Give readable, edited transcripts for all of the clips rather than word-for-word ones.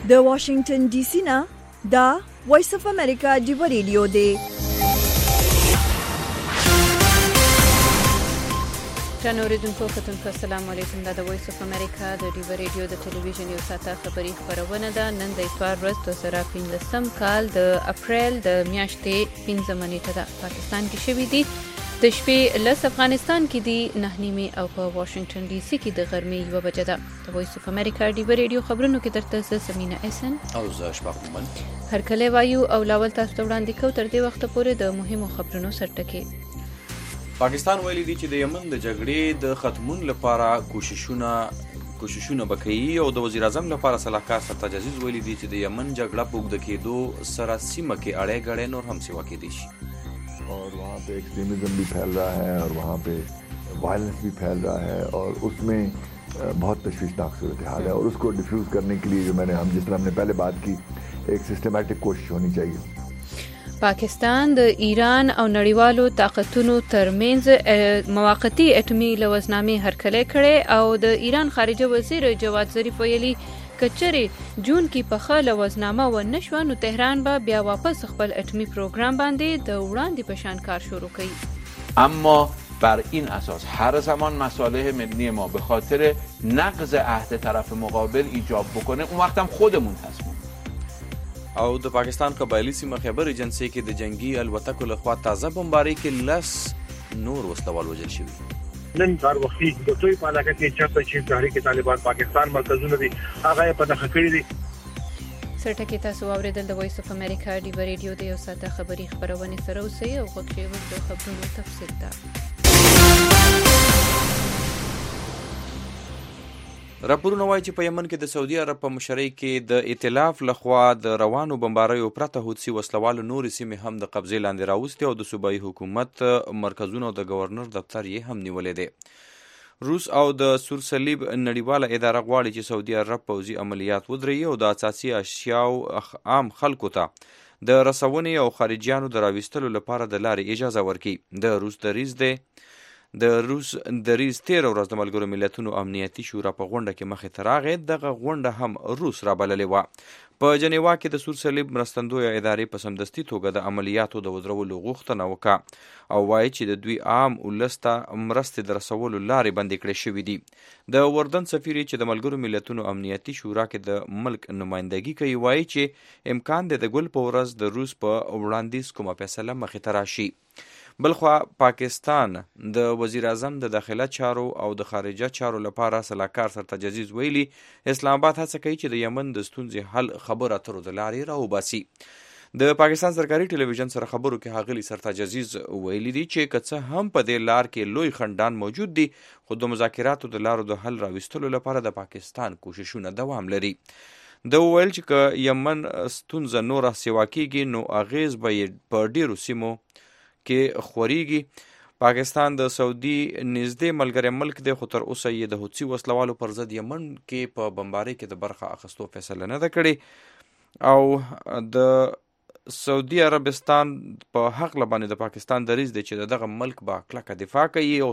د واشنگټن ډي سي نه دا وایس اف امریکا ډیو ریډیو دی. جان اوریدونکو کتونکو السلام علیکم. دا د وایس اف امریکا د ډیو ریډیو د ټلویزیون یو ساعته خبري خبرونه ده. نن د اتوار ورځ 2015 کال د اپریل د میاشتې 15 نیټه ده. پاکستان کې شوې دي د شپې لس، افغانستان کې دي 9 او په واشنگټن ډي سي کې د غرمې 1 بجه ده. د وایس اف امریکا ډیو ریډیو خبرونو کې درته زه سمینا احسن او زه اشفاق مومن هرکله وایو او لاول تاسو ته وړاندې کوو. تر دې وخته پورې د مهمو خبرونو سرټکي. پاکستان ویلي دی چې د یمن د جګړې د ختمون لپاره کوششونه وکړي او د وزیر اعظم لپاره صلاحکار سرتاج عزیز ویلي دی چې د یمن جګړه په اوږده کېدو سره سیمه کې اړې غړې نور هم سیوا کېدی شي. और वहाँ पे एक्सट्रीमिज्म भी फैल रहा है और वहाँ पे वायलेंस भी फैल रहा है और उसमें बहुत तशवीशनाक सूरत हाल है और उसको डिफ्यूज़ करने के लिए हम जिस तरह हमने पहले बात की, एक सिस्टमेटिक कोशिश होनी चाहिए. پاکستان د ایران او نړیوالو طاقتونو ترمنځ موقتی اټومي لوزنامې هرکلی کړي او د ایران خارجه وزیر جواد ظریف ویلي کچري جون کې په خاله لوزنامه و نشو نو تهران به بیا واپس خپل اټومي پروګرام باندې د وړاندې په شان کار شروع کړي. اما بر این اساس هر زمان مصالح ملی ما به خاطر نقض عهد طرف مقابل ایجاب بکنه اون وقت هم خودمون تصمیم. او د پاکستان قبایلی سیمه خیبر ایجنسی کې د جنگي الوتکو لخوا تازه بمباري کې 10 نور وسلوال وژل شوي. نن کار وختي د توي په علاقه کې چرته چې تحریک طالبان پاکستان مرکزونه دي هغه په دغه کړی دي. سرټکی تاسو اوریدل د وایس اف امریکا ډیو ریډیو د یو ساعته خبري خبرونه سره اوسئ او غوښتنه د خبرونو تفصیل ده. راپورونه وایي چې په یمن کې د سعودي عرب په مشرۍ کې د ائتلاف لخوا د روانو بمباریو پرته حوثي وسلوالو نورې سیمې هم د قبضې لاندې راوستې او د صوبایي حکومت مرکزونه او د گورنر دفتر یې هم نیولې دی. روس او د سور صلیب نړیواله اداره غواړي چې سعودي عرب پوځي عملیات ودرېږي او د اساسي اشیاو عام خلکو ته د رسونې او خارجیانو د راوستلو لپاره د لارې اجازه ورکړي. د روس دریز 13 ورځ د ملګرو ملتونو امنیتي شورا په غونډه کې مخې ته راغی. دغه غونډه هم روس رابللې وه. په جنیوا کې د سور صلیب مرستندویه ادارې په سمدستي توګه د عملیاتو د ودرولو غوښتنه وکړه او وایي چې د دوی عام ولس ته مرستې د رسولو لارې بندې کړې شوې دي. د اردن سفیر چې د ملګرو ملتونو امنیتي شورا کې د ملک نمایندګي کوي وایي چې امکان دی د ګل په ورځ د روس په وړاندیز کومه فیصله مخې ته راشي. بلخوا پاکستان د وزیر اعظم د داخله چارو او د خارجه چارو لپاره صلاحکار سرتاج عزیز ویلي اسلام آباد هڅه کوي چې د یمن د ستونزې حل خبرو اترو د لارې راوباسي. د پاکستان سرکاري ټلویزیون سره خبرو کې ښاغلي سرتاج عزیز ویلي دي چې که څه هم په دې لار کې لوی خنډان موجود دي خو د مذاکراتو د لارو د حل راوستلو لپاره د پاکستان کوششونه دوام لري. د ویل چې که یمن ستونزه نوره سیوا کیږي نو اغیز به یې په ډیرو سیمو کې خوريږي. پاکستان د سعودي نږدې ملګری ملک دی خو تر اوسه یې د حوثي وسلوالو پر ضد یمن کې په بمبارۍ کې د برخه اخیستو فیصله نه ده کړې او د سعودي عربستان په حق لبانې د پاکستان دریځ دی چې دغه ملک به کلکه دفاع کوي او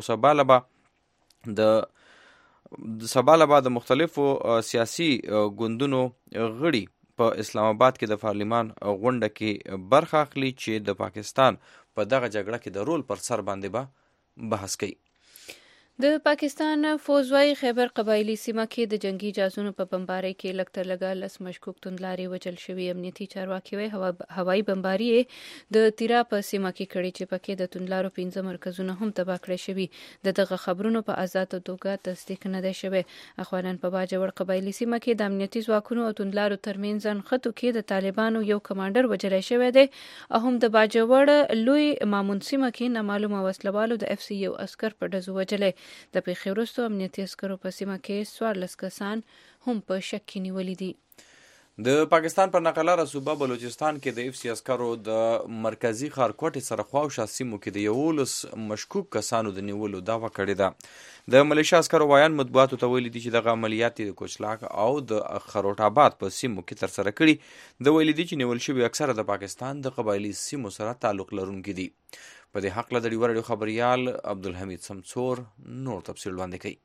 سبا له د مختلفو سیاسي ګوندونو غړي په اسلام آباد کې د پارلیمان غونډه کې برخه اخلي چې د پاکستان په دغه جګړه کې د رول پر سر باندې به بحث کوي. د پاکستان فوج وايي خیبر قبایلی سیمه کې د جنگي جاسوسو په بمبارۍ کې لکتر لګا لس مشکوک توندلاري وجل شوی. امنیتي چارواکي وايي هوایي بمباري د تیرا په سیمه کې کړي چې پکې د توندلارو 15 مرکزونه هم تباه کړي شوی. دغه خبرونو په آزاد توګه تصدیق نه دی شوی. اخوانان په باجوړ قبایلی سیمه کې د امنیتي ځواکونو او توندلارو ترمنځ خطو کې د طالبانو یو کمانډر وجل شوی دی او هم د باجوړ لوی مامون سیمه کې نامعلومه وسلوالو د اف سی یو عسكر په ډزو وجلې. د پیښې وروسته امنیتي عسکرو په سیمه کې 14 کسان هم په شک کې نیولي دي. د پاکستان پر نقلاره صوبه بلوچستان کې د اف سی عسکرو د مرکزی ښارکوټې سره خواوشا سیمو کې د 11 مشکوک کسانو د نیولو دعوه کړې ده. د ملیشیا عسکرو وایان مطبوعاتو ته ویلي دي چې دغه عملیات د کوچلاک او د خروټ آباد په سیمو کې ترسره کړي. د ویلي دي چې نیول شوي اکثره د پاکستان د قبایلي سیمو سره تعلق لرونکي دي. په دې حق له د ډیو خبریال عبدالحمید سمسور نور تفصیل وړاندې کوي.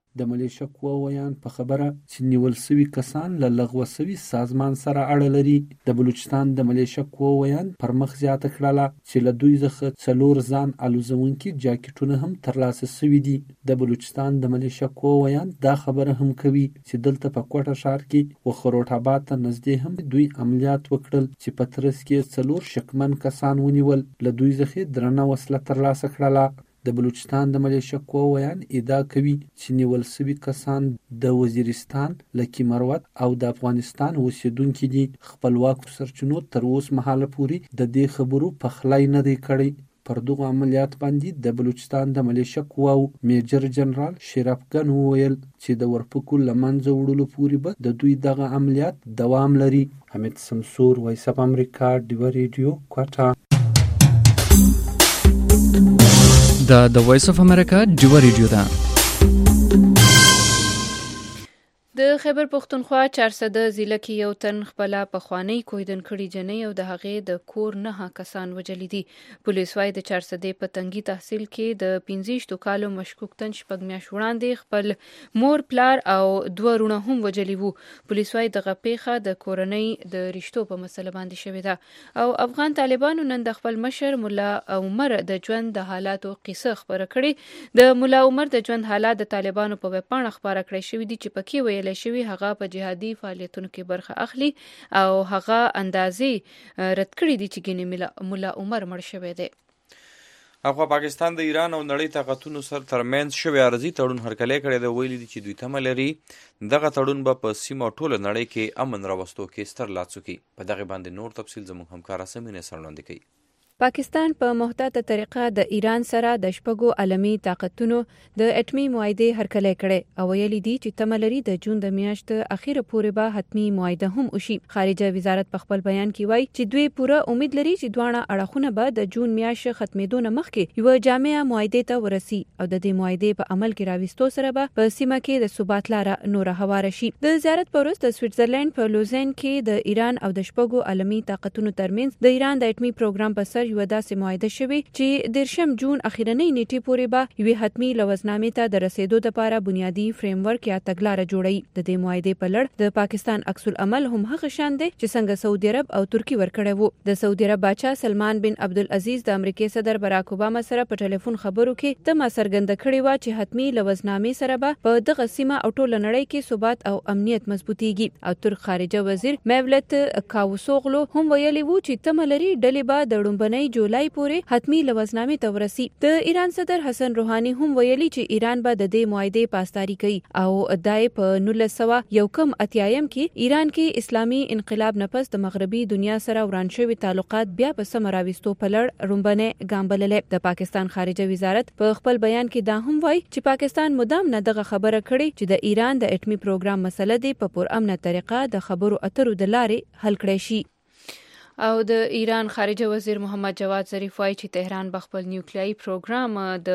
د ملیشه قواویان په خبره چې نیول سوي کسان له لغوه سوي سازمان سره اړه لري. د بلوچستان د ملیشه قواویان پر مخ زیاته کړله چې له دوی څخه 4 ځان الوزونکي جاکټونه هم ترلاسه سوي دي. د بلوچستان د ملیشه قواویان دا خبره هم کوي چې دلته په کوټه ښار کې و خروټ آباد ته نږدې هم دوی عملیات وکړل چې په ترڅ کې 4 شکمن کسان ونیول. له دوی څخه درنه وسله ترلاسه کړله. د بلوچستان د ملیشه قواویان ادعا کوي چې نیول سوي کسان د وزیرستان، لکي مروت او د افغانستان اوسیدونکي دي. خپلواکو سرچینو تر اوسه مهاله پورې د دې خبرو پخلی نه دی کړی. پر دغه عملیات باندې د بلوچستان د ملیشه قواو میجر جنرال شرافګن وویل چې د ورپکو له منځه وړلو پورې به د دوی دغه عملیات دوام لري. حمید سمسور، وایس اف امریکا، ډیوه ریډیو، کوټه. دا د وایس اف امریکا ډیوه ریډیو ده. د خیبر پښتونخوا 400 ضلع کې یو تن خپل پخوانی کویدن کړي جنې او د هغې د کور 9 کسان وجلي دي. پولیس وايي د 400 په تنګي تحصیل کې د 15 کالو مشکوک تن شپږ میاشتې وړاندې خپل مور، پلار او 2 وروڼه هم وجلي وو. پولیس وايي دغه پیښه د کورنۍ د رشتو په مسله باندې شوې ده او افغان طالبانو نن د خپل مشر مولا عمر د ژوند د حالاتو قصه خبره کړې. د مولا عمر د ژوند حالات د طالبانو په ویب پاڼه خبره کړې شوې دي چې پکې ویل شوی هغه په جهادي فعالیتونو کې برخه اخلي او هغه اندازې رد کړی دي چې ګینه مولا عمر مړ شوی دی. اخوا پاکستان د ایران او نړۍ طاقتونو سره ترمنځ شوی عرضي تړون هرکلی کړی دی. ویلي دي چې دوی تمه لري دغه تړون به په سیمه ټوله نړۍ کې امن راوستو کې ستر لاس وکړي. په دغه باندې نور تفصیل زموږ همکاره سمینه سره وړاندې کوي. پاکستان په محتاطه طریقه د ایران سره د شپږو عالمي طاقتونو د اټمي معاهده هرکلی کړي او ویلي دي چې تمه لري د جون د میاشتې اخیره پورې به حتمی معاهده هم وشي. خارجه وزارت په خپل بیان کې وایي چې دوی پوره امید لري چې دواړه اړخونه به د جون میاشتې ختمېدو نه مخکې یو جامع معاهده ته ورسي او د دې معاهده په عمل کې راوستو سره به په سیمه کې د ثبات لاره نور هواره شي. د زیارت پر وروسته د سویټزرلند په لوزن کې د ایران او د شپږو عالمي طاقتونو ترمنځ د ایران د اټمي پروګرام په سر یو داسې معاهده شوی چې 10 جون اخیرنۍ نیټې پورې به یو حتمی لوزنامې ته د رسیدو لپاره بنیادی فریم ورک یا تګلارې جوړي. د دې معاهده په لړ د پاکستان عکس العمل هم هغه شان دی چې څنګه سعودي عرب او ترکی ورکړی وو. د سعودي عرب بادشاه سلمان بن عبدالعزیز د امریکای صدر باراک اوباما سره په ټلیفون خبرو کې تمه څرګنده کړې و چې حتمی لوزنامې سره به په دغه سیمه او ټول نړۍ کې ثبات او امنیت مضبوطیږي. او ترک خارجه وزیر میولت کاوسوغلو هم ویلي وو چې تمه لري ډلې به د ډومبنۍ جولای پورې حتمی لوزنامې ته ورسي. د ایران صدر حسن روحاني هم ویلي چې ایران به د دې معاهده پاسداري کوي او دای په 1981 کې ایران کې اسلامي انقلاب نه پس د مغربي دنیا سره وران شوي تعلقات بیا په سم راوستو په لړ رومبنه ګامبللې. د پاکستان خارجه وزارت په خپل بیان کې دا هم وایي چې پاکستان مدام نه دغه خبره کړي چې د ایران د اټمي پروګرام مسله دی په پرامنه طریقه د خبرو اترو د لارې حل کړی شي. او د ایران خارجه وزیر محمد جواد ظریف وایي چې تهران به خپل نیوکلیایي پروګرام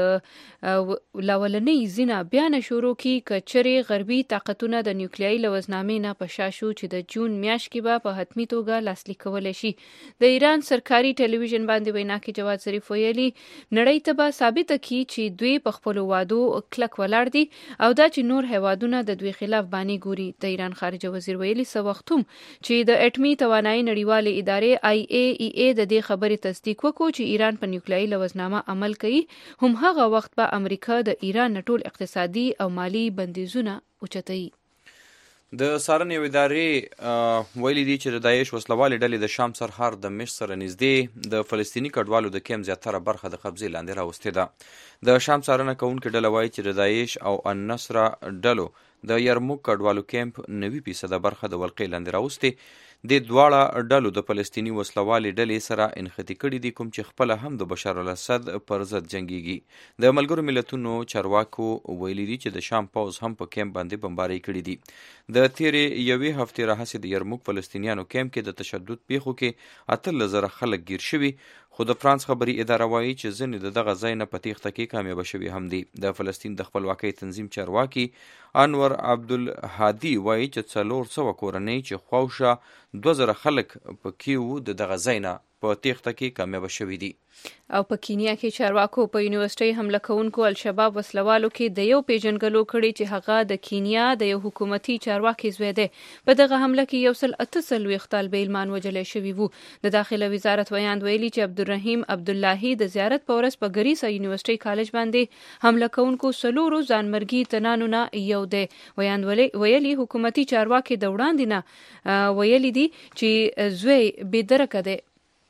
د لاولنۍ زینه بیا نه شروع کړي که چیرې غربي طاقتونه د نیوکلیایي لوزنامې نه په شا شو چې د جون میاشت کې به په حتمي توګه لاسلیک کولی شي. د ایران سرکاري ټلویزیون باندې وینا کې جواد ظریف ویلي نړۍ ته به ثابته کړي چې دوی په خپلو وعدو کلک ولاړ دي او دا چې نور هیوادونه د دوی خلاف باندې ګوري. د ایران خارجه وزیر ویلي څه وخت هم چې د اټمي توانایي نړیوالې ادارې IAEA د دې خبرې تصدیق وکړو چې ایران په نیوکلیایي لوزنامه عمل کوي، هم هغه وخت به امریکا د ایران ټول اقتصادي او مالی بندیزونه اوچتوي. د څارنې یوې ادارې ویلي دي چې د داعش وسلوالې ډلې د شام سرحد د مشت سره نږدې د فلسطیني کډوالو د کیم زیاتره برخه د قبضې لاندې راوستې ده. د شام څارنه کوونکې ډله وایي چې د داعش او النصره ډلو د یرموک کډوالو کیمپ 90% برخه د ولقې لاندې راوستې. د دواړه ډلو د فلسطیني وسلوالې ډلې سره انختی کړي دي، کوم چې خپله هم د بشار الاسد پر ضد جنګیږي. د ملګرو ملتونو چارواکو ویلي دي چې د شام پوځ هم په کیمپ باندې بمبارۍ کړي دي. د تیرې یوې هفتې راهیسې د یرموک فلسطینیانو کیمپ کې د تشدد پیښو کې 18,000 خلک ګیر شوي، خو د فرانس خبري اداره وایي چې ځینې د دغه ځای نه په تیښته کې کامیابه شوي هم دي. د فلسطین د خپلواکۍ تنظیم چارواکي انور عبدالهادي وایي چې 400 کورنۍ چې خواوشا 2000 خلک پکې وو د دغه ځای نه په تیښته کې کامیاب شوي دي. او په کینیا کې چارواکو په یونیورسيټي حمله کوونکو الشباب وسلوالو کې د یو پیژنګلو کړي چې هغه د کینیا د یو حکومتي چارواکي زوی دی. په دغه حمله کې 148 طالبان وژل شوي وو. د داخله وزارت ویاند ویلي چې عبدالرحیم عبداللهی د زیارت په ورځ په ګریسا یونیورسيټي کالج باندې حمله کوونکو 4 ځانمرګي تنانو نه یو دی. ویاند ویلي حکومتي چارواکي د وړاندې نه ویلي دي چې زوی بې درکه دی.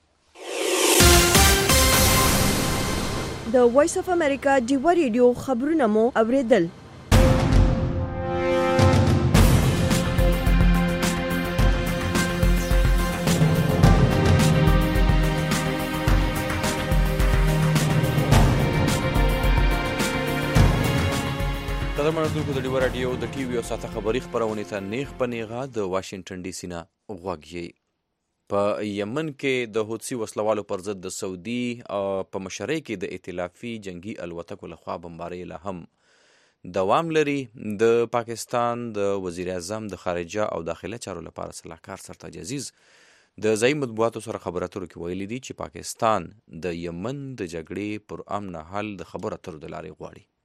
د وایس اف امریکا ډیوا ریډیو خبرونه مو اوریدل. قدر منظور د ډیوا راډیو د ټي وي او ساته خبري خبرونه ته نیغ په نیغه د واشنگټن ډي سي نه غوږی. په یمن کې د حوثي وسلوالو پر ضد د سعودي په مشرۍ کې د ائتلافي جنگي الوتکو لخوا بمبارۍ لا هم دوام لري. د پاکستان د وزیر اعظم د خارجه او داخله چارو لپاره صلاحکار سرتاج عزیز د ځایي مطبوعاتو سره خبرو اترو کې ویلي دي چې پاکستان د یمن د جګړې پر امن حل د خبرو اترو د لارې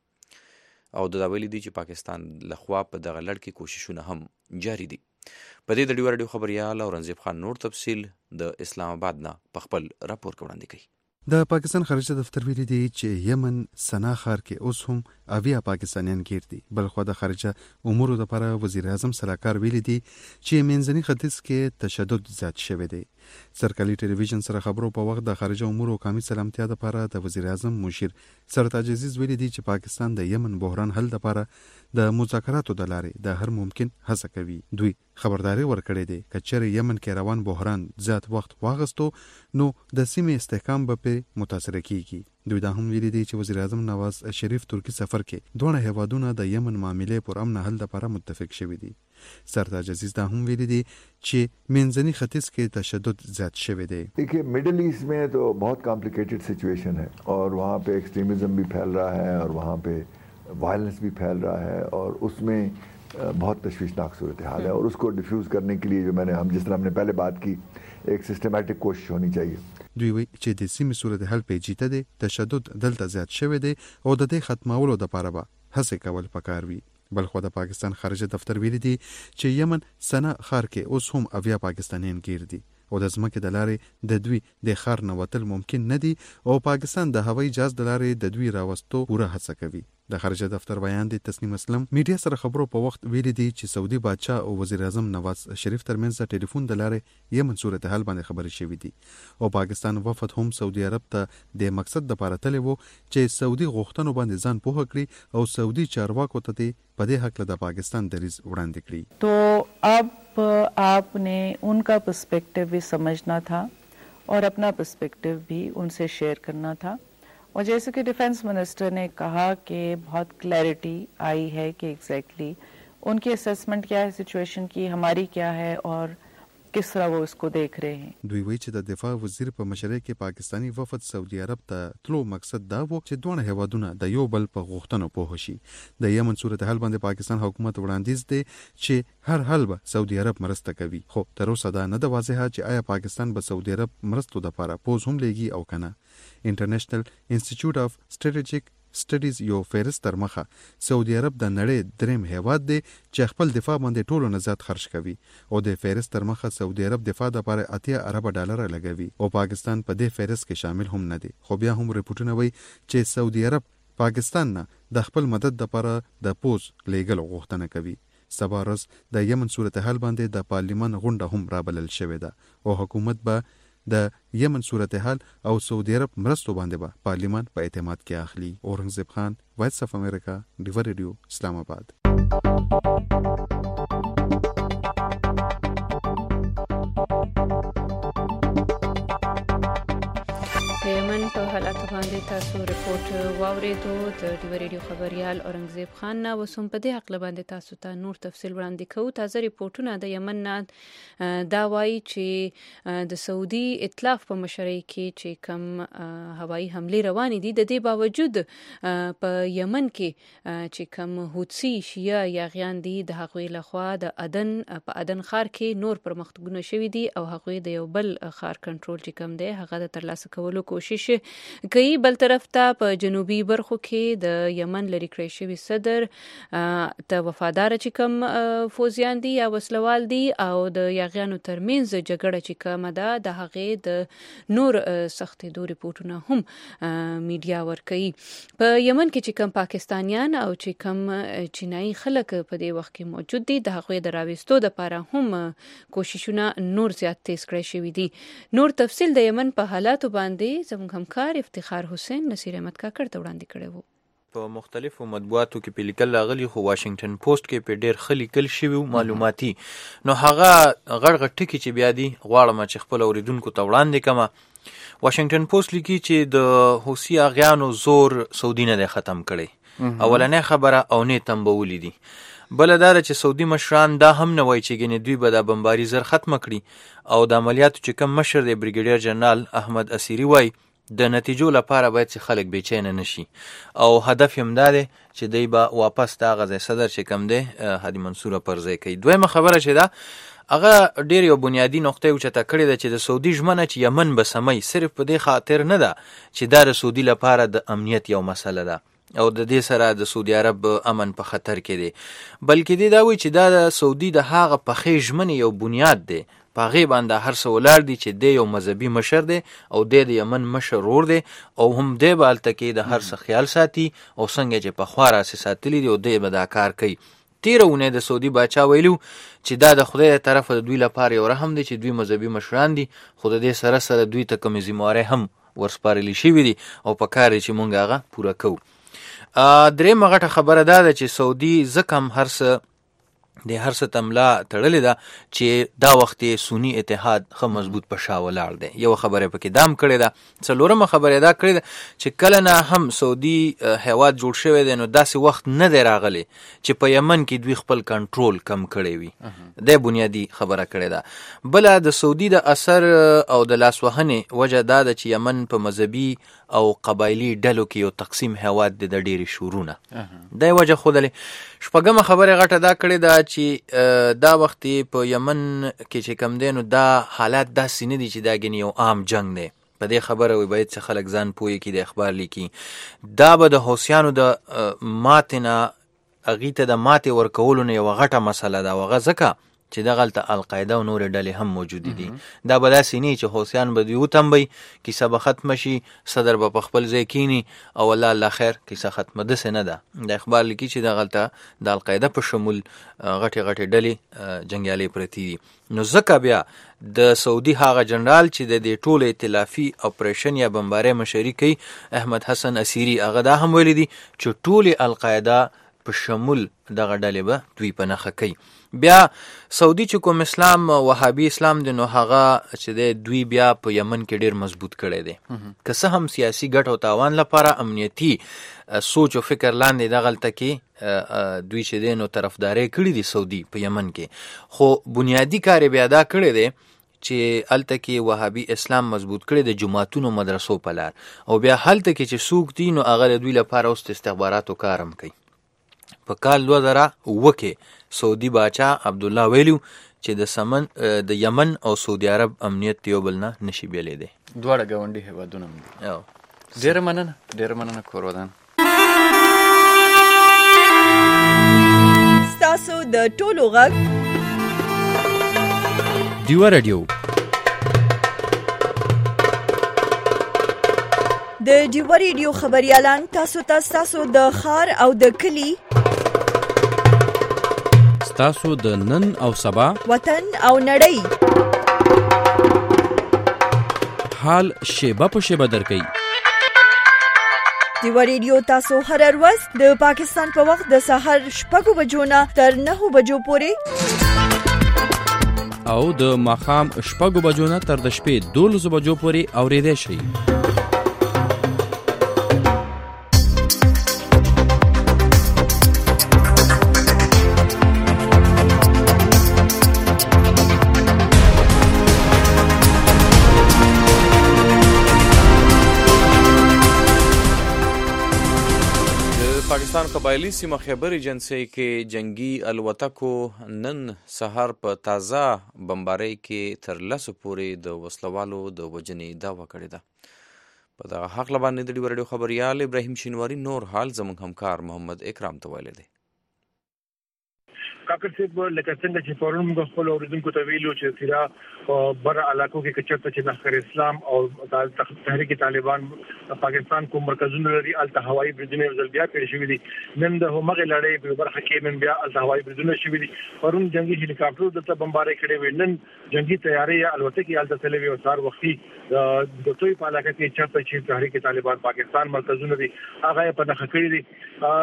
غواړي او د ویلي دي چې پاکستان لخوا په دغه لړ کې کوششونه هم جاري دي. په دې د ډیوا راډیو خبريال اورنګزیب خان نور تفصیل د اسلام آباد نه په خپل راپور کې وړاندې کوي. د پاکستان خارجه دفتر ویلي دی چې یمن سنا ښار کې اوس هم 80 پاکستانیان گیر دي. بلخو د خارجه امورو لپاره وزیر اعظم صلاحکار ویلي دی چې منځني ختیځ کې تشدد زیات شوی دی. سرکاري ټلویزیون سره خبرو په وخت د خارجه امورو قومي سلامتیا لپاره د وزیر اعظم مشیر سرتاج عزیز ویلي دی چې پاکستان د یمن بحران حل لپاره د مذاکراتو د لارې د هر ممکن هڅه کوي. دوی خبرداري ورکړې ده چې چېرې یمن کې روان بحران زیات وخت واغستو نو د سیمې استحکام به په متاثر کیږي. دوی دا هم ویلي دي چې وزیر اعظم نواز شریف ترکی سفر کې دوه هیوادونه د یمن معاملې پر امن حل لپاره متفق شوي دي. سرتاج عزیز دا هم ویلي دي چې منځني ختیځ کې تشدد زیات شوی دی. देखिए मिडिल ईस्ट में तो बहुत कॉम्प्लिकेटेड सिचुएशन है और वहाँ पे एक्सट्रीमिज्म भी फैल रहा है और वहाँ पे वायलेंस भी फैल रहा है और उसमें बहुत तशवीशनाक सूरत हाल है और उसको डिफ्यूज़ करने के लिए जो हम जिस तरह हमने पहले बात की एक सिस्टमैटिक कोशिश होनी चाहिए. دوی وایي چې د سیمې صورت حال پیچیده دی، تشدد دلته زیات شوی دی او د دې ختمولو لپاره به هڅې کول پکار وي. بلخو د پاکستان خارجه دفتر ویلي دی چې یمن سنا ښار کې اوس هم 80 پاکستانیان گیر دي او د ځمکې د لارې د دوی د ښار نه وتل ممکن نه دي او پاکستان د هوایي جهاز د لارې د دوی راوستو پوره هڅه کوي. د خارجه دفتر بیان دی تسنیم اسلم میډیا سره خبرو په وخت ویلي دی چې سعودي بادشاه او وزیر اعظم نواز شریف ترمنځ ټلیفون د لارې یمن صورت حال باندې خبرې شوې دي او پاکستان وفد هم سعودي عرب ته د مقصد لپاره تللی وو چې سعودي غوښتنو باندې ځان پوهه کړي او سعودي چارواکو ته په دې حق له پاکستان دریځ وړاندې کړي. تو اب आपने उनका पर्सपेक्टिव भी समझना था और अपना पर्सपेक्टिव भी उनसे शेयर करना था और जैसे कि डिफेंस मिनिस्टर ने कहा कि बहुत क्लैरिटी आई है कि एग्जैक्टली उनकी असेसमेंट क्या है सिचुएशन की, हमारी क्या है और किस तरह वो इसको देख रहे हैं. دوی وایي چې د دفاع وزیر په مشرۍ کې پاکستانی وفد سعودي عرب ته تلو مقصد دا و چې دوه هیوادونه د یو بل په غوښتنو پوه شي. د یمن صورت حال باندې پاکستان حکومت وړاندیز دی چې هر حل به سعودي عرب مرسته کوي، خو تر اوسه دا نه ده واضحه چې آیا پاکستان به سعودي عرب مرستو لپاره پوز هم لګي او کنه. انټرنیشنل انسټیټیوټ اف سټریټیجیک سټډیز یو فهرست تر مخه سعودي عرب د نړۍ دریم هیواد دی چې خپل دفاع باندې ټولو نه زیات خرج کوي او د فهرست تر مخه سعودي عرب دفاع لپاره 80 ارب ډالر لګوي او پاکستان په دې فهرست کې شامل هم نه دی. خو بیا هم ریپورتونه وایي چې سعودي عرب پاکستان نه د خپل مدد لپاره د پوز لیګل غوښتنه کوي. سبا ورځ د یمن صورت حال باندې د پارلیمان غونډه هم رابلل شوې ده او حکومت به د یمن صورتحال او سعودي عرب مرستو باندې به پارلیمان په اعتماد کې اخلي. اورنګزیب خان، وایس اف امریکا، ډیوا ریډیو، اسلام آباد. د یمن په حالاتو باندې تاسو رپورټ واورېدو د ډیو ریډیو خبريال اورنګزیب خان نه وسوم په دې حق باندې تاسو ته نور تفصیل وړاندې کوو. تازه ریپورټونه د یمن نه دا وایي چې د سعودي ائتلاف په مشرۍ کې چې کم هوایي حملې روانې دي، د دې باوجود په یمن کې چې کم حوثي شیعه یاغیان دي د هغوی لخوا د عدن په عدن ښار کې نور پرمختګونه شوي دي او هغوی د یو بل ښار کنټرول چې کم دی هغه د ترلاسه کولو کوشش کوي. بل طرف ته په جنوبي برخو کې د یمن لري کړی شوي صدر ته وفادار چې کم فوزیان دي یا وسلوال دي او د یاغیانو ترمنځ جګړه چې کومه ده د هغې د نور سختېدو ریپورټونه هم میډیا ورکوي. په یمن کې چې کم پاکستانیان او چې کم چینایي خلک په دې وخت کې موجود دي د هغوی د راوستو دپاره هم کوششونه نور زیات تیز کړی شوي دي. نور تفصیل د یمن په حالاتو باندې زموږ همکار افتخار حسین نصیر احمد کاکړ ته وړاندې کړی وو. په مختلفو مطبوعاتو کې په لیکل راغلي خو واشنگټن پوسټ کې په ډېر ښه لیکل شوي معلوماتي، نو هغه غړ غړ ټکي چې بیا دي غواړم چې خپل اوریدونکو ته وړاندې کړم. واشنگټن پوسټ لیکي چې د حوثي اغیانو زور سعودي نه دی ختم کړی. اولنۍ خبره او نه تنبولي دي. بل دا چې سعودي مشران دا هم نه وایي چې ګنې دوی به دا بمباري زر ختم کړي او د عملیاتو چې کم مشر دی بریګیډیر جنرال احمد اسیری وایي د نتیجو لپاره باید چې خلک بیچینه نشي او هدف هم دا دی چې دوی به واپس دا غځي صدر چې کم دی هادي منصور پر ځای کوي. دویمه خبره چې دا هغه ډېر یو بنیادی نقطه اوچته کړې ده چې د سعودي ژمنه چې یمن به سمي صرف په دې خاطر نه ده چې دا د سعودي لپاره د امنیت یو مسله ده او د دې سره د سعودي عرب امن په خطر کې دی، بلکې دا وایي چې دا د سعودي د هغه پخې ژمنې یو بنیاد دی په هغې باندې هر څه ولاړ دي چې دی یو مذهبي مشر دی او دی د یمن مشر ورور دی او هم دی به هلته کې د هر څه خیال ساتي او څنګه چې پخوا راسې ساتلي دي او دی به دا کار کوي. تیره اونۍ د سعودي باچا ویلو چې دا د خدای له طرفه د دوی لپاره یو رحم دی چې دوی مذهبي مشران دي، خو د دې سره سره دوی ته کومې ذمهوارۍ هم ورسپارلي شوي دي او په کار دی چې مونږ هغه پوره کوو. درېیمه غټه خبره دا ده چې سعودي ځکه هم هر څه د هر څه تملا تړلې ده چې دا وخت سنی اتحاد ښه مضبوط په شا ولاړ دی. یو خبره پکې دام کړې ده. څلورمه خبره دا کړې ده چې کله نه هم سعودي هیواد جوړ شوی دی نو داسې وخت نه دی راغلی چې په یمن کې دوی خپل کنټرول کم کړی وي. دا بنیادی خبره کړې ده. بله د سعودي د اثر او د لاسوهنې وجه دا ده چې یمن په مذهبي او قبایلی ډلو کې یو تقسیم هیواد دی د ډېرې شورونه دا وجه ښودلې. شپږمه خبره غټه دا کړې ده چې دا وخت په یمن کې چې کم دی نو دا حالات داسې نه دي چې دا ګنې یو عام جنگ دی. په دې خبره وي باید چې خلک ځان پوهې کړي د اخبار لیکي دا به د حوثیانو د ماتې نه هغې ته د ماتې ورکولو نه یوه غټه مسله ده او هغه ځکه چې دغلته القاعده او نور ډلې هم موجودې دي. دا به داسې نه چې حوثیان به دوی وتنبئ کیسه به ختمه شي صدر به په خپل ځای کینی او الله خیر کیسه ختمه داسې نه ده. د اخبار لیکي چې دغلته د القاعده په شمول غټې غټې ډلې جنګیالۍ پرتې دي. نو ځکه بیا د سعودي هغه جنرال چې د دې ټول ائتلافي اپریشن یا بمبارۍ مشري کوي احمد حسن اسیری هغه دا هم ویلي دي چې ټولې القاعده په شمول دغه ډلې به دوی په نښه کوي. بیا سعودي چې کوم اسلام وهابي اسلام دی نو هغه چې دی دوی بیا په یمن کې ډیر مضبوط کړی دی که څه هم سیاسي ګټ او تاوان لپاره امنیتي سوچ او فکر لاندې دغلته کې دوی چې دی نو طرفداري کړي دي سعودي په یمن کې، خو بنیادی کار بیا دا کړی دی چې هلته کې وهابي اسلام مضبوط کړي د جماعتونو مدرسو په لار او بیا هلته کې چې څوک دي نو هغه د دوی لپاره اوس استخباراتو کار هم کوي. په کال 2007 کې سعودي باچا عبدالله ویلو چې د یمن او سعودي عرب امنیت یو بل نه نشي بیلېدی. دواړه ګاونډي هیوادونه دي. ډېره مننه کورودان. ستاسو د ټولو غږ ډیو رادیو د ډیو ریډیو خبريالان تاسو د ښار او د کلی تاسو د نن او سبا وطن او نړۍ حال شیبه په شیبه درکې. ډیو ریډیو تاسو هر ورځ د پاکستان په وخت د سحر 6 بجو نه تر 9 بجو پورې او د ماښام 6 بجو نه تر د شپې 12 بجو پورې اوریدئ شئ. پاکستان قبایلی سیمه خیبر ایجنسی کې جنگي الوتکو نن سهار په تازه بمبارۍ کې تر 10 پورې د وسلوالو د وجنې دعوه کړې ده. په دغه حق باندې د ډیو رادیو خبريال ابراهیم شینواری نور حال زموږ همکار محمد اکرام ته ویلي دی. کاکر صاحب لکه څنګه چې پرون موږ خپل اوریدونکو ته ویلو چې تیرا بر علاقو کې کچرته چې لښکر اسلام او تحریک طالبان پاکستان کوم مرکزونه لري الته هوایي بریدونه ځل بیا پیل شوې دي. نن د همغه لړۍ په برخه کې نن بیا الته هوایي بریدونه شوې دي. پرون جنگي هلیکاپټر دلته بمبارۍ کړې وې. نن جنگي تیارې الوتکې الته تللې وې او سار وختي د توي په علاقه کې چرته چې تحریک طالبان پاکستان مرکزونه دي هغه په دغه کړې دي.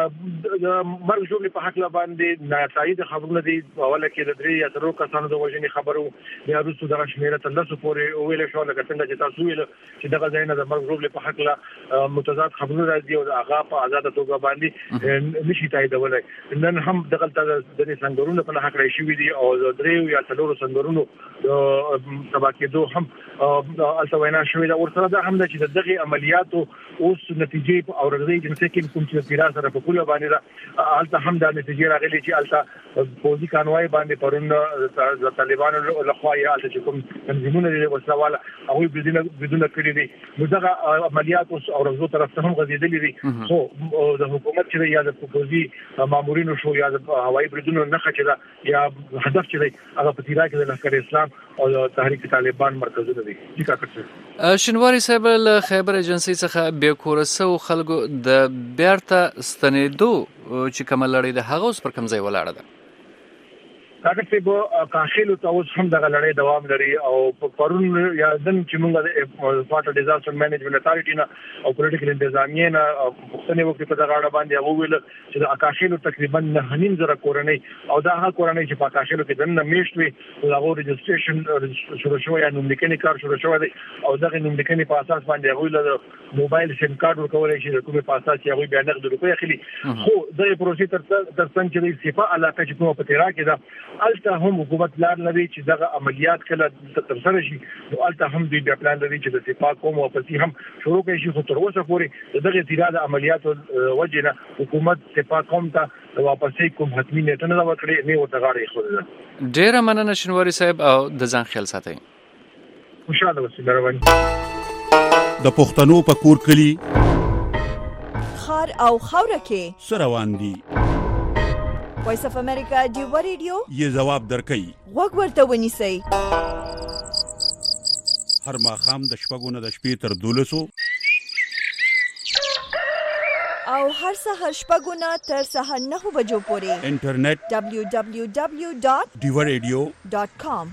مرګ جوړې په حق باندې ناتایید خبرونه دي. اوله کې د 3 یا 4 کسانو د وژنې خبرو بیا وروسته دغه شمیره تر 10 پورې ویل شو. لکه څنګه چې تاسو ویل چې دغه ځای نه د مرګ جوړې په حق متضاد خبرونه راځي او هغه په آزاد توګه باندې نشي تاییدولای. نن هم دغه د څنګهونو په حق راشي وي دي او د 3 یا 4 څنګهونو د تبا کېدو هم التوینا شوې ده. ورسره دا هم چې دغه عملیاتو اوس نتیجې او رغدي جنسي کې کوم چې پیرا سره په کوله باندې الته هم د نتیجې راغلي چې الته پوزي کانوای باندې پرون د طالبانو لخوا یا الته چې کوم تنظیمونه دي وسواله هغه بدون کړی دي. نو دغه عملیات او رغدو طرف ته هم غزیدلې دي. خو د حکومت چې یا د پوزي مامورینو شو یا د هوایي بریدونو نه خچره یا هدف چې هغه په تیرا کې د لښکر اسلام او تحریک طالبان مرکزونه دي. شینواری صاحب له خیبر ایجنسی څخه به کورسو خلکو د بیرته ستنېدو چې کوم لړۍ ده هغه اوس پر کوم ځای ولاړه ده؟ کاکر صاحب کاخیلو ته اوس هم دغه لړۍ دوام لري او پرون یا دن چې موږ د واټر ډیزاستر مینجمنت اتارټی نه او پولیټیکل انتظامیه نه پښتنې وکړي په دغه اړه باندې هغه ویل چې د کاخیلو تقریبا 9.5 کورنۍ او دا هغه کورنۍ چې په کاخیلو کې دنه میشت وي هغه رجسټریشن شروع شوی یا نوملیکنې کار شروع شوی دی او دغه نوملیکنې په اساس باندې هغه له موبایل سیم کارت ورکولای شي د کومې په اساس چې هغه بیا نقد روپۍ اخلي. خو دغه پروسې تر څنګه چې د صفه علاقه چې کومه په تیرا کې ده الته هم حکومت لار لري چې دغه عملیات کله تر سره شي. نو الته هم دوی بیا پلان لري چې د صفه کوم او پسې هم شروع کوي شي. خو تر اوسه پورې دغه تیرا د عملیاتو وجنه حکومت صفه کوم ته واپسې کوم حتمی نیټه نه ورکړي نه ورته غاړي خو. ډیره مننه شینواری صاحب او د ځان خیال ساتئ. خوشاله اوسئ. مهرباني. د پښتنو په کور کلی خار او خوره کې سروان دي. وایس اف امریکا ډیو ریډیو یې جواب درکړي. وګ ورته ونیسئ. هر ماښام د شپږو نه د شپې تر 12 او هر سهار شپږو نه تر سهار 9 بجو پورې انټرنیټ www.diwaradio.com.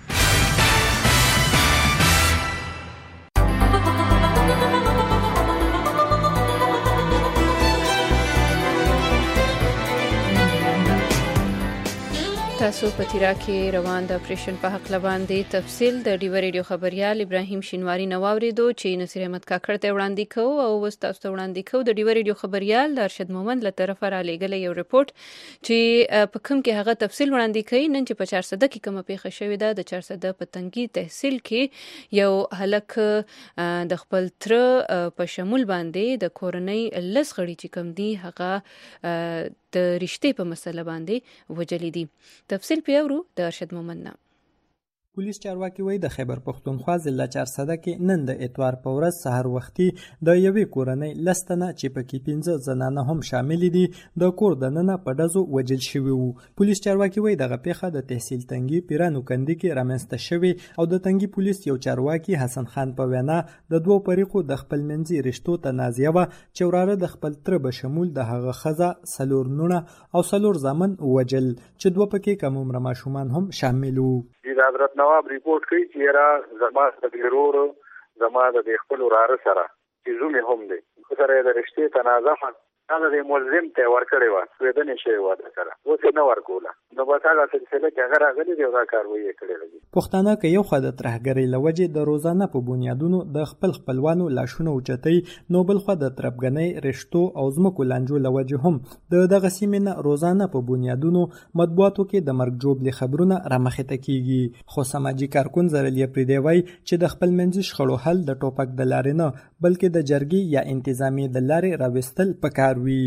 تاسو په تیرا کې روان د اپریشن په حق باندې تفصیل د ډیو ریډیو خبريال ابراهیم شینواری نواوریدو چې نصیر احمد کاکړ ته وړاندې کو او تاسو ته وړاندې کو د ډیو ریډیو خبريال د ارشد مومند له طرفه را لېږل یو رپورت چې په کوم کې هغه تفصیل وړاندې کوي. نن چې په 400 کې کومه پیښه شوې ده د 400 په تنګي تحصیل کې یو هلک د خپل تر په شمول باندې د کورنۍ لس غړي چې کوم دي هغه د رشتې په مسله باندې وجلې دي. تفصیل پیاورو د ارشد مومند. پولیس چارواکي وایي د خیبر پښتونخوا ضلع 400 کې نن د اتوار په ورځ سحر وختي د یوې کورنۍ لستنه چې پکې 15 زنانه هم شامل دي د کور دننه په ډزو وجل شوی وو. پولیس چارواکي وایي دغه پیښه د تحصیل تنګي پیرانو کندي کې رامنځته شوی او د تنګي پولیس یو چارواکي حسن خان په وینا د دوه پریقو د خپل منځي رشتو ته نازیه و چې وراره د خپل تر به شمول د هغه خزه سلور نونه او سلور زامن وجل چې دوه پکې کوم عمر ماشومان هم شامل وو. حضرت نواب ریپورت کوي چې را زما د ګرور زما د خپل وراره سره چې زومه هم دي سره د رشتې تنازع هغه د ملزم ته ورکړی و سویدنې شوی و د سره اوس نه ورکوله. نو په هغه سلسله کې هغه راغلی دی او دا کاروي کړی دی. پښتانه کې یو خو د ترهګرۍ لوجې د روزانه په بنیادونو د خپلوانو لاشونه اوچتي نو بل خو د تربګنۍ رشتو او زمکو لانجو لوجې هم دغه سیمې نه روزانه په بنیادونو مطبوعاتو کې د مرګ جوړې خبرونه رامخته کیږي. خو سماجی کارکون زرلیه پریدوی چې د خپل منځي شخړو حل د ټوپک د لارې نه بلکې د جرګې یا انتظامی د لارې راوستل پکار وي. مونږ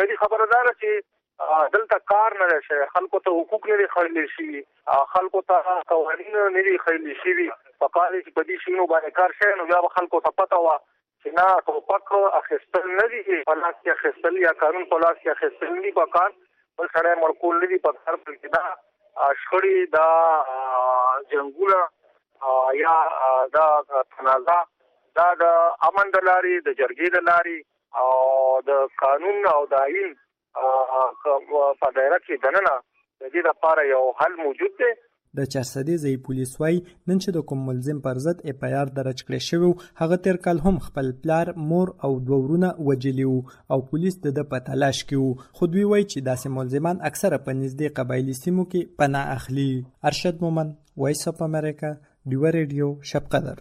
بنیادی خبره ده چې دلته کار نه شي، خلکو ته حقوق نه خلل شي، خلکو ته قوانین نه خلل شي، په کال کې په دې شینو باندې کار شي نو بیا خلکو ته پته و چې نه ټوپک اخیستل نه دي په لاس کې اخیستل یا قانون په لاس کې اخیستل نه دي په کار بل سره مرکول نه دي په کار کې دا شخړې دا جنگونه یا دا تنازع دا د امن د لاري د جرګې د لاري او د قانون او د آئین په دایره کې دننه د دې لپاره یو حل موجود دی. د چارسدې ځای پولیس وایي نن چې د کوم ملزم پر ضد اف آی آر درج کړی شوی هغه تیر کال هم خپل پلار مور او دوه ورونه وجلي او پولیس د په تلاش کې وو، خو دوی وایي چې داسې ملزمان اکثره په نږدې قبایلي سیمو کې پناه اخلي. ارشد مومن، وایس اف امریکا، ډیوه ریډیو، شب قدر.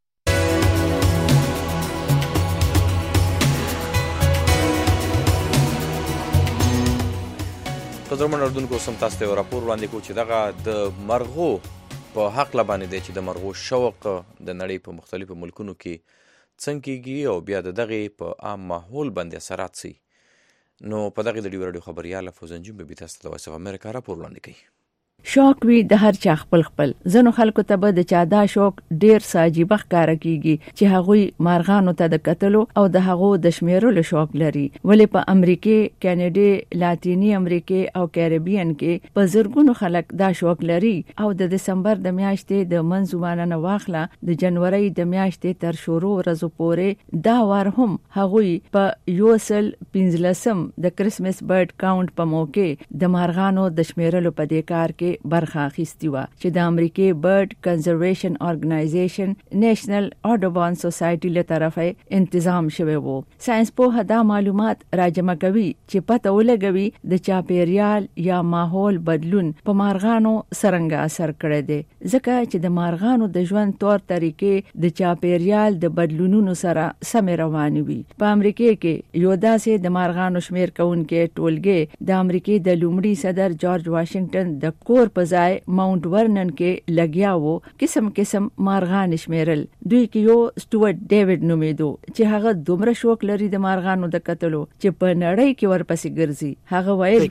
قدرمن اردوونکو سم تاسو ته راپور وړاندې کوم چې دغه د مرغو په حق لبانې دی چې د مرغو شوق د نړۍ په مختلفو ملکونو کې څنګه کېږي او بیا د دغه په عام ماحول باندې اثرات سي. نو په دغه د ډیو رادیو خبريال فوزنجون به تاسو ته وایس اف امریکا راپور وړاندې کوي. شوق وی د هر چا خپل زنو خلکو ته به د چا دا شوق ډیر ساجيبه ښکارا کیږي چې هغوی مارغانو ته د قتلو او د هغو د شمیرلو شوق لري، ولی په امریکا، کینیډا، لاتینی امریکا او کیریبین کې په زرګونو خلک دا شوق لري او د دسمبر د میاشتې د منځوانه نه واخله د جنوري د میاشتې تر شروع ورځو پورې دا وار هم هغوی په یوسل 15 د کریسمس برډ کاونټ په موقع د مارغانو د شمیرلو په دې کار کې برخه اخیستی و چې د امریکای برډ کنزرویشن ارګنایزیشن نېشنل اډوان سوسایټي له طرفه تنظیم شوی وو. ساينس په دا معلومات راجمع کوي چې پته ولګوي د چاپیریال یا ماحول بدلون په مارغانو څنګه اثر کړی دی، ځکه چې د مارغانو د ژوند تور طریقې د چاپیریال د بدلونونو سره سم رواني وي. په امریکا کې یو داسې د مارغانو شمیر کوونکې ټولګي د امریکای د لومړي صدر جورج واشنگټن د کور په ځای ماونټ ورنن کې لګیا وو قسم مارغان شمیرل. دوی کې یو سټوارټ ډیوډ نومیدو چې هغه دومره شوق لري د مارغانو د قتلو چې په نړۍ کې ورپسې ګرځي. هغه وایي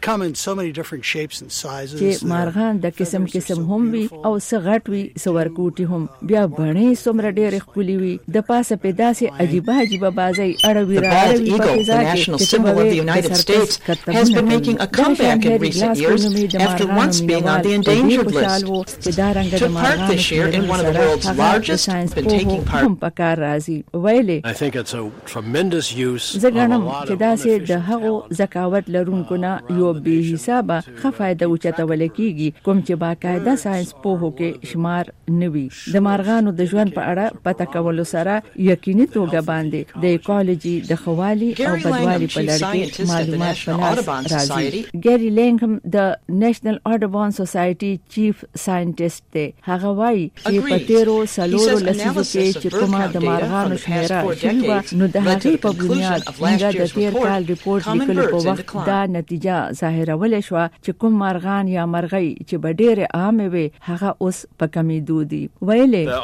چې مارغان د قسم هم وي او سغټ وي سورکوټي هم، بیا باندې څومره ډېر ښکلي وي، د پاسه په داسې عجیبه بازي اړوي راوي په فضا کې چې په United States has been making a comeback in recent years after once being on the endangered list. Took part this year in one of the world's largest, been taking part. I think it's a tremendous use of a lot of چې د هغو زکاوت لرونکو نه یو به حسابه خفایده او چتول کیږي کوم چې باقاعده ساينس په کې شمار نوي. د مارغانو د ژوند په اړه پته کول سره یقیني توګه باندې د ایکولوژي د خوالي او بدوالي په لړ کې معلومات په راځي. ګری لینګم د نېشنل اډوان سوسایټي چیف ساينټیسټ دی. هغه وایي چې په تیرو سلورو لسیزو کې چې کومه د مارغانو شمیره شوې نو د هغې په بنیاد موږ د تیر کال ریپورت لیکلو په وخت دا نتیجه ظاهرول شو چې کوم مارغان یا مرغۍ چې به ډېر عام وي هغه اوس په کمیدو دي. ویلې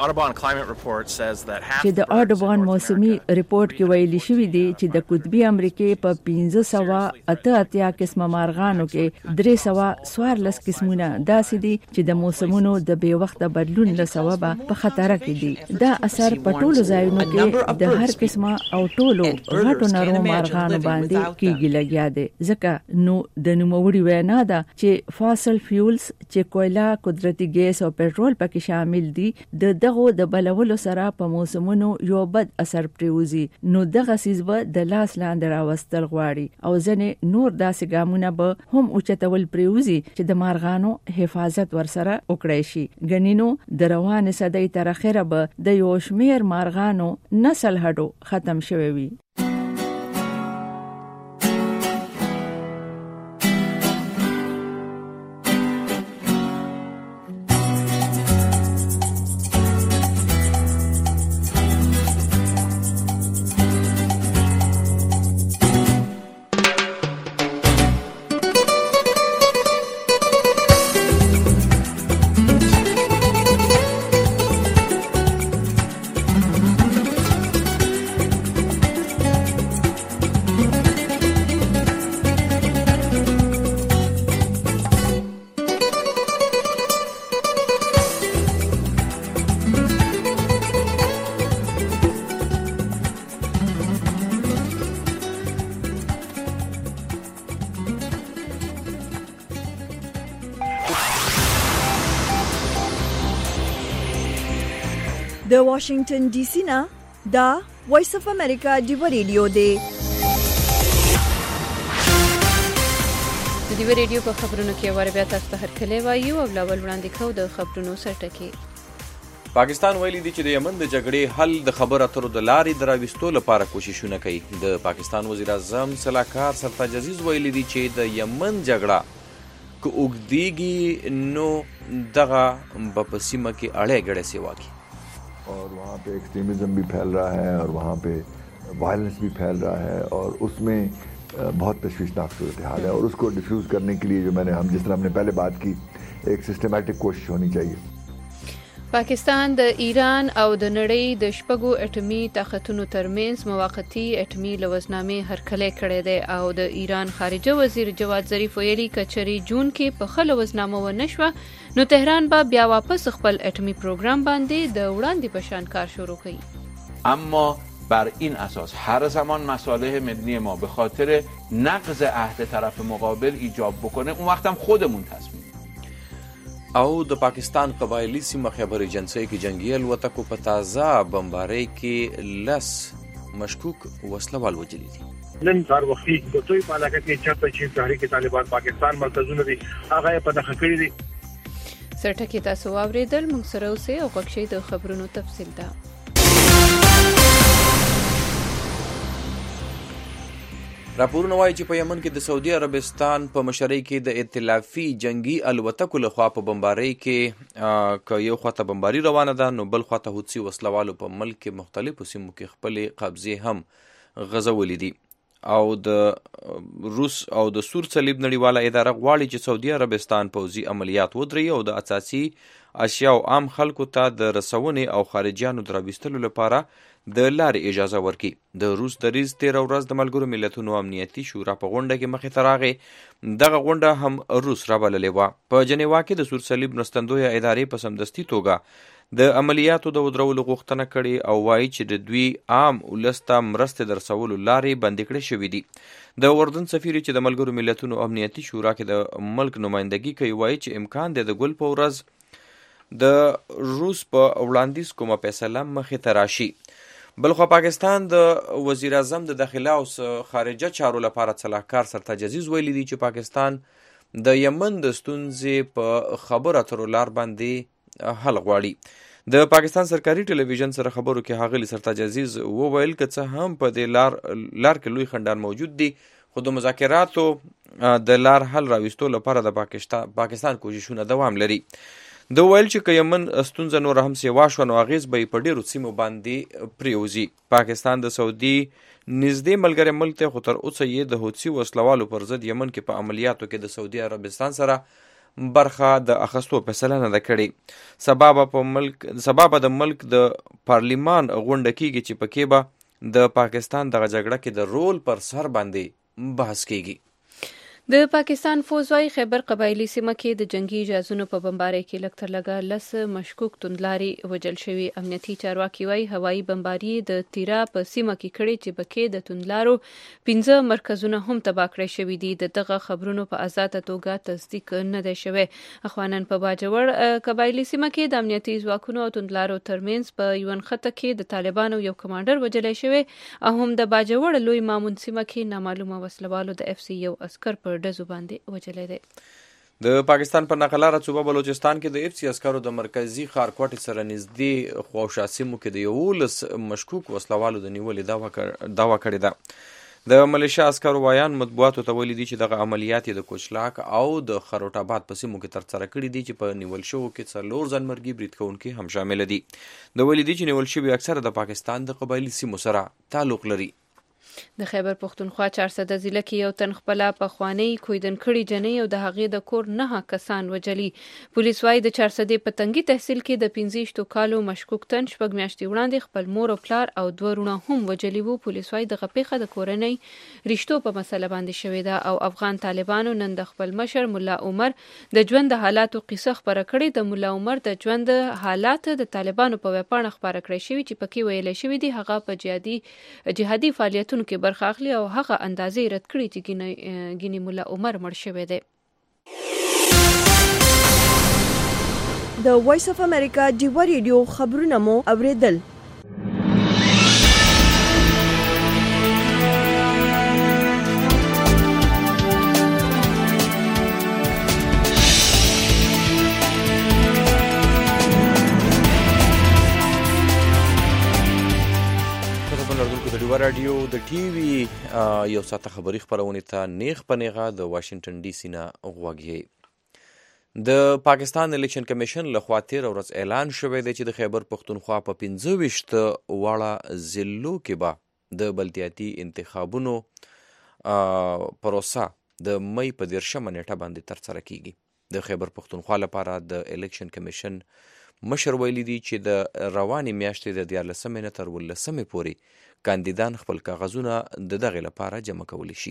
چې د اډوان موسمي ریپورت کې ویلي شوی دی چې د قطبي امریکا په 1588 قسمه مارغانو کې 314 قسمونه داسې دي چې د موسمونو د بې وخته بدلون له سببه په خطر کې دي. دا اثر په ټولو ځایونو کې د هر قسمه او ټولو غټو نرو مارغانو باندې کېږي لګیا دي، ځکه نو د نوموړي وینا ده چې فاسل فیولز چې کویلا، قدرتي ګیس او پټرول پکې شامل دي د دغو د بلولو سره په موسمونو یو بد اثر پریوزي. نو دغه سیس به د لاس لاندې راوستل غواړي او ځنې نور داسې ګامونه به هم اوچتول پریوزي چې د مارغانو حفاظت ورسره وکړي شي. غنینو د روان صدۍ تر اخره به د یو شمیر مارغانو نسل هډو ختم شوی وي. د واشنگټن ډي سي نه دا وایس اف امریکا دیو ریډیو دی. د دیو ریډیو په خبرونو کې اول بیا تاسو ته هرکلی وایو او لاول وړاندې کوو د خبرونو سرټکي. پاکستان ویلي دی چې د یمن د جګړې حل د خبرو اترو د لارې د راوستو لپاره کوششونه کوي. د پاکستان وزیر اعظم صلاحکار سرتاج عزیز ویلي دی چې د یمن جګړه که اوږدیږي نو دغه به په سیمه کې اړې ګړې سیوا کی और वहाँ पे एक्सट्रीमिज्म भी फैल रहा है और वहाँ पे वायलेंस भी फैल रहा है और उसमें बहुत तशवीशनाक सूरत हाल है और उसको डिफ्यूज़ करने के लिए जो जिस तरह हमने पहले बात की एक सिस्टमेटिक कोशिश होनी चाहिए. پاکستان د ایران او د نړۍ د شپږو اټومي طاقتونو ترمنځ موقتي اټومي لوزنامې هرکلی کړی دی او د ایران خارجه وزیر جواد ظریف ویلي کچري جون کې په ښه لوزنامه ونه شوه نو تهران به بیا واپس خپل اټومي پروګرام باندې د وړاندې په شان کار شروع کړي. اما بر این اساس هر زمان مصالح ملی ما به خاطر نقض عهد طرف مقابل ایجاب بکنه اون وقت هم خودمون تصمیم او د پاکستان قبایلی سیمه خیبر ایجنسی کې جنگي الوتکو په تازه بمبارۍ کې 10 مشکوک وسلوال وجلي دي. نن سهار وختي د توي په علاقه کې چاته چې تحریک طالبان پاکستان مرکزونه دي هغه په دغه کړی دي. سرټکی تاسو واوریدل موږ سره اوسئ او غوښتئ د خبرونو تفصیل ده. راپورونه وایي چې په یمن کې د سعودي عربستان په مشرۍ کې د ائتلافي جنگي الوتکو لخوا په بمبارۍ کې که یو خواته بمباري روانه ده نو بل خواته حوثي وسلوالو په ملک کې مختلفو سیمو کې خپلې قبضې هم غځولې دي او د روس او د سور صلیب نړیواله اداره غواړي چې سعودي عربستان پوځي عملیات ودرېږي او د اساسي اشیاء او عام خلکو ته د رسونې او خارجیانو د راوستلو لپاره د لارې اجازه ورکړي. د روس دریځ 13 ورځ د ملګرو ملتونو امنیتي شورا په غونډه کې مخې ته راغی. دغه غونډه هم روس رابللې وه. په جنیوا کې د سور صلیب مرستندویه ادارې په سمدستي توګه د عملیاتو د ودرولو غوښتنه کړې او وایي چې د دوی عام ولس ته مرستې د رسولو لارې بندې کړې شوې دي. د اردن سفیر چې د ملګرو ملتونو امنیتي شورا کې د ملک نمایندګي کوي وایي چې امکان دی د ګل په ورځ د روس په وړاندیز کومه فیصله مخې ته راشي. بلخوا پاکستان د وزیر اعظم د داخله او خارجه چارو لپاره صلاحکار سرتاج عزیز ویلي دی چې پاکستان د یمن د ستونزې په خبرو اترو لار باندې حل غواړي. د پاکستان سرکاري ټلویزیون سره خبرو کې ښاغلي سرتاج عزیز وویل که څه هم په دې لار کې لوی خنډان موجود دي خو د مذاکراتو د لار حل راوستو لپاره د پاکستان کوششونه دوام لري. د ویل چې که یمن ستونزه نور هم سیوا شوه نو اغیز به یې په ډېرو سیمو باندې پریوځي. پاکستان د سعودي نږدې ملګری ملک دی خو تر اوسه یې د حوثي وسلوالو پر ضد یمن کې په عملیاتو کې د سعودي عربستان سره برخه د اخستو فیصله نه ده کړې. سبا به د ملک د پارلیمان غونډه کیږي چې پکې به د پاکستان دغه جګړه کې د رول پر سر باندې بحث کیږي. د پاکستان فوج وايي خیبر قبایلی سیمه کې د جنگي جهازونو په بمبارۍ کې لږ تر لږه 10 مشکوک توندلاري وژل شوي. امنیتي چارواکي وايي هوایي بمباري د تیرا په سیمه کې کړې چې پکې د توندلارو 15 مرکزونه هم تباه کړی شوي دي. دغه خبرونو په آزاده توګه تصدیق نه دی شوی. اخوانن په باجوړ قبایلی سیمه کې د امنیتي ځواکونو او توندلارو ترمنځ په یو نښته کې د طالبانو یو کمانډر وژل شوی او هم د باجوړ لوی مامون سیمه کې نامعلومه وسلوالو د FC یو عسكر پر ډزو باندې وجلې ده. د پاکستان په نقلاره صوبه بلوچستان کې د FC عسکرو د مرکزی ښارګوټي سره نږدې خواوشا سیمو کې د 11 مشکوک وسلوالو د نیولې دعوا کړې ده. د ملیشیا عسکرو وایان مطبوعاتو ته ویلي دي چې دغه عملیات د کوچلاک او د خروټ آباد په سیمو کې ترسره کړي دي چې په نیول شوو کې 4 ځانمرګي برید کوونکي هم شامل دي. د ویلي دي چې نیول شوي اکثره د پاکستان د قبایلی سیمو سره تعلق لري. د خیبر پښتونخوا 400 ضلع کې یو تن خپل پخوانی کویدن کړي جنې او د هغې د کور 9 کسان وجلي. پولیس وايي د 400 پتنګي تحصیل کې د 15 کالو مشکوک تن شپږ میاشتې وړاندې خپل مور او پلار او 2 ورونه هم وجلي وو. پولیس وايي د غپېخه د کورنۍ رشتو په مسله باندې شوې ده او افغان طالبانو نن د خپل مشر مولا عمر د ژوند د حالاتو قصه خبره کړې. د مولا عمر د ژوند حالات د طالبانو په ویبپاڼه خبره کړې شوې چې پکې ویل شوې دي هغه په جهادي فعالیتونو کې برخه اخلي او هغه اندازې رد کړي چې ګینی مولا عمر مړ شوی دی. د وایس اف امریکا ډیو ریډیو خبرونه مو اوریدل. رادیو د ټي وي یو ساعته خبري خبرونه ته نیغ پنیغه د واشنگټن ډي سي نه غوږی. د پاکستان الیکشن کمیشن لخوا 13 ورځ اعلان شوی دی چې د خیبر پختونخوا په 25 واړه ضلعو کې به د بلدیاتي انتخابونو پروسه د مئی په 13 نیټه باندې ترسره کیږي. د خیبر پختونخوا لپاره د الیکشن کمیشن مشر ویلي دی چې د رواني میاشتې د 14 نه تر 18 پورې کاندیدان خپل کاغذونه د دغه لپاره جمع کولی شي.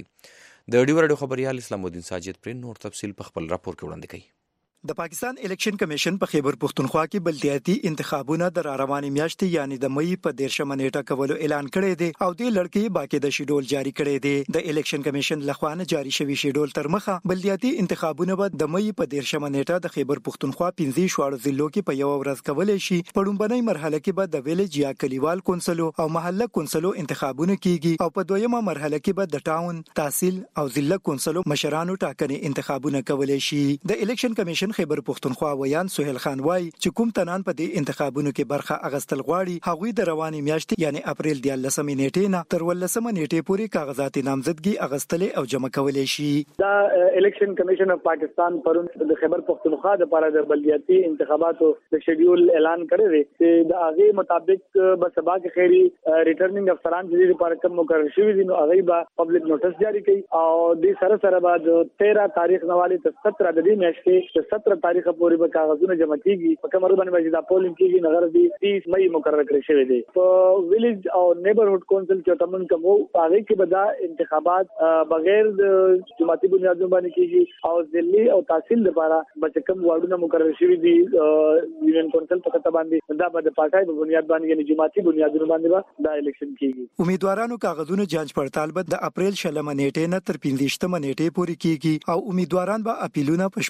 د ډیو رادیو خبريال اسلام الدین ساجد پر نور تفصیل په خپل راپور کې وړاندې کوي. د پاکستان الیکشن کمیشن په خیبر پختونخوا کې بلدیاتي انتخابونه د رواني میاشتې یعنی د مئی په 13 نیټه کولو اعلان کړی دی او د لړکې باقی د شیډول جاری کړی دی. د الیکشن کمیشن لخوا نه جاری شوی شیډول تر مخه بلدیاتي انتخابونه به د مئی په 13 نیټه د خیبر پختونخوا 15 شواړو ضلعو کې په یو ورځ کولای شي. په لومړنۍ مرحله کې به د ویلج یا کلیوال کونسلو او محله کونسلو انتخابونه کیږي او په دویمه مرحله کې به د ټاون، تحصیل او ضلع کونسلو مشرانو ټاکنې انتخابونه کولای شي. د الیکشن کمیشن خیبر پختونخوا ویان سهیل خان وای چې کوم تنان په دې انتخابونو کې برخه اغستل غواړي هغوی د رواني میاشتې یعنی اپریل 14 نیټې نه تر 18 نیټې پورې کاغذات نامزدګي اغستل او جمع کولای شي. دا الیکشن کمیشن اف پاکستان پرون د خیبر پختونخوا د لپاره د بلدیاتي انتخاباتو د شیډول اعلان کړی دی چې د هغه مطابق به سبا کې خیری ریټرنینګ افسران چې د لپاره کوم مقرر شوی دي نو هغه به پبلک نوټس جاری کړي او د سره بعد 13 تاریخ نواله تر 17 د دې میاشتې 17 تاریخ پورې به کاغذونه جمع کیږي. په کومه باندې دا پولینګ کیږي نغر دی 30 مئی مقرر کړی شوی دی. په ویلیج او نیبرهود کونسل کې تمن کوم هغه کې به دا انتخابات بغیر د جماعتي بنیادونو باندې کیږي او ضلعي او تحصیل لپاره به کوم واردونه مقرر شوی دي یونین کونسل په کته باندې دا به د پارټای په بنیاد باندې یعنی جماعتي بنیادونو باندې دا الیکشن کیږي. امیدوارانو کاغذونو جانچ پړتال به د اپریل 16 نیټې نه تر 15 نیټې پورې کیږي او امیدواران به اپیلونه په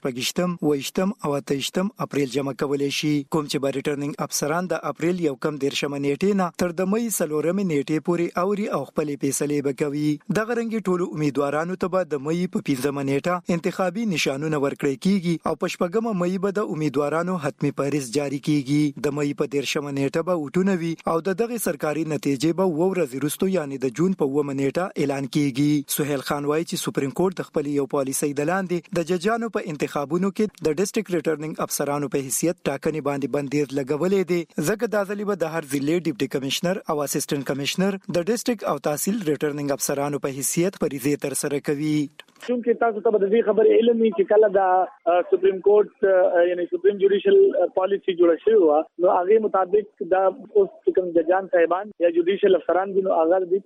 28 او 28 اپریل جمع کولای شي. کوم چې به ریټرنینګ افسران د اپریل 13 نیټې نه تر د مئی 4 نیټې پورې اوري او خپل فیصله وکوي. دغه رنګي ټولو امیدوارانو ته به د مئی په 15 نیټه انتخابي نشانونه ورکړي کیږي او په 14 مئی به د امیدوارانو حتمی فهرست جاری کیږي. د مئی په 13 نیټه به وټونه وي او دغه سرکاري نتیجې به ورځ وروسته یعنی د جون په 9 نیټه اعلان کیږي. سهیل خان وایي چې سپریم کورټ د خپل یو پالیسي د لاندې د ججانو په انتخابونو کې د ډیسټریکټ ریټرنینګ افسرانو په حیثیت ټاکنې باندې بندیز لګولې دي. ځکه د ځلې به د هر ضلع ډیپټي کمشنر او اسسټنټ کمشنر د ډیسټریکټ او تحصیل ریټرنینګ افسرانو په حیثیت فریضه تر سره کوي. چونکه تاسو ته د دې خبرې علم وي چې کله دا سپریم کورټ یعنی سپریم جوډیشل پالیسی جوړه شوی و نو هغه مطابق دا اوس کوم ججان صاحبان یا جوډیشل افسران دي نو هغه د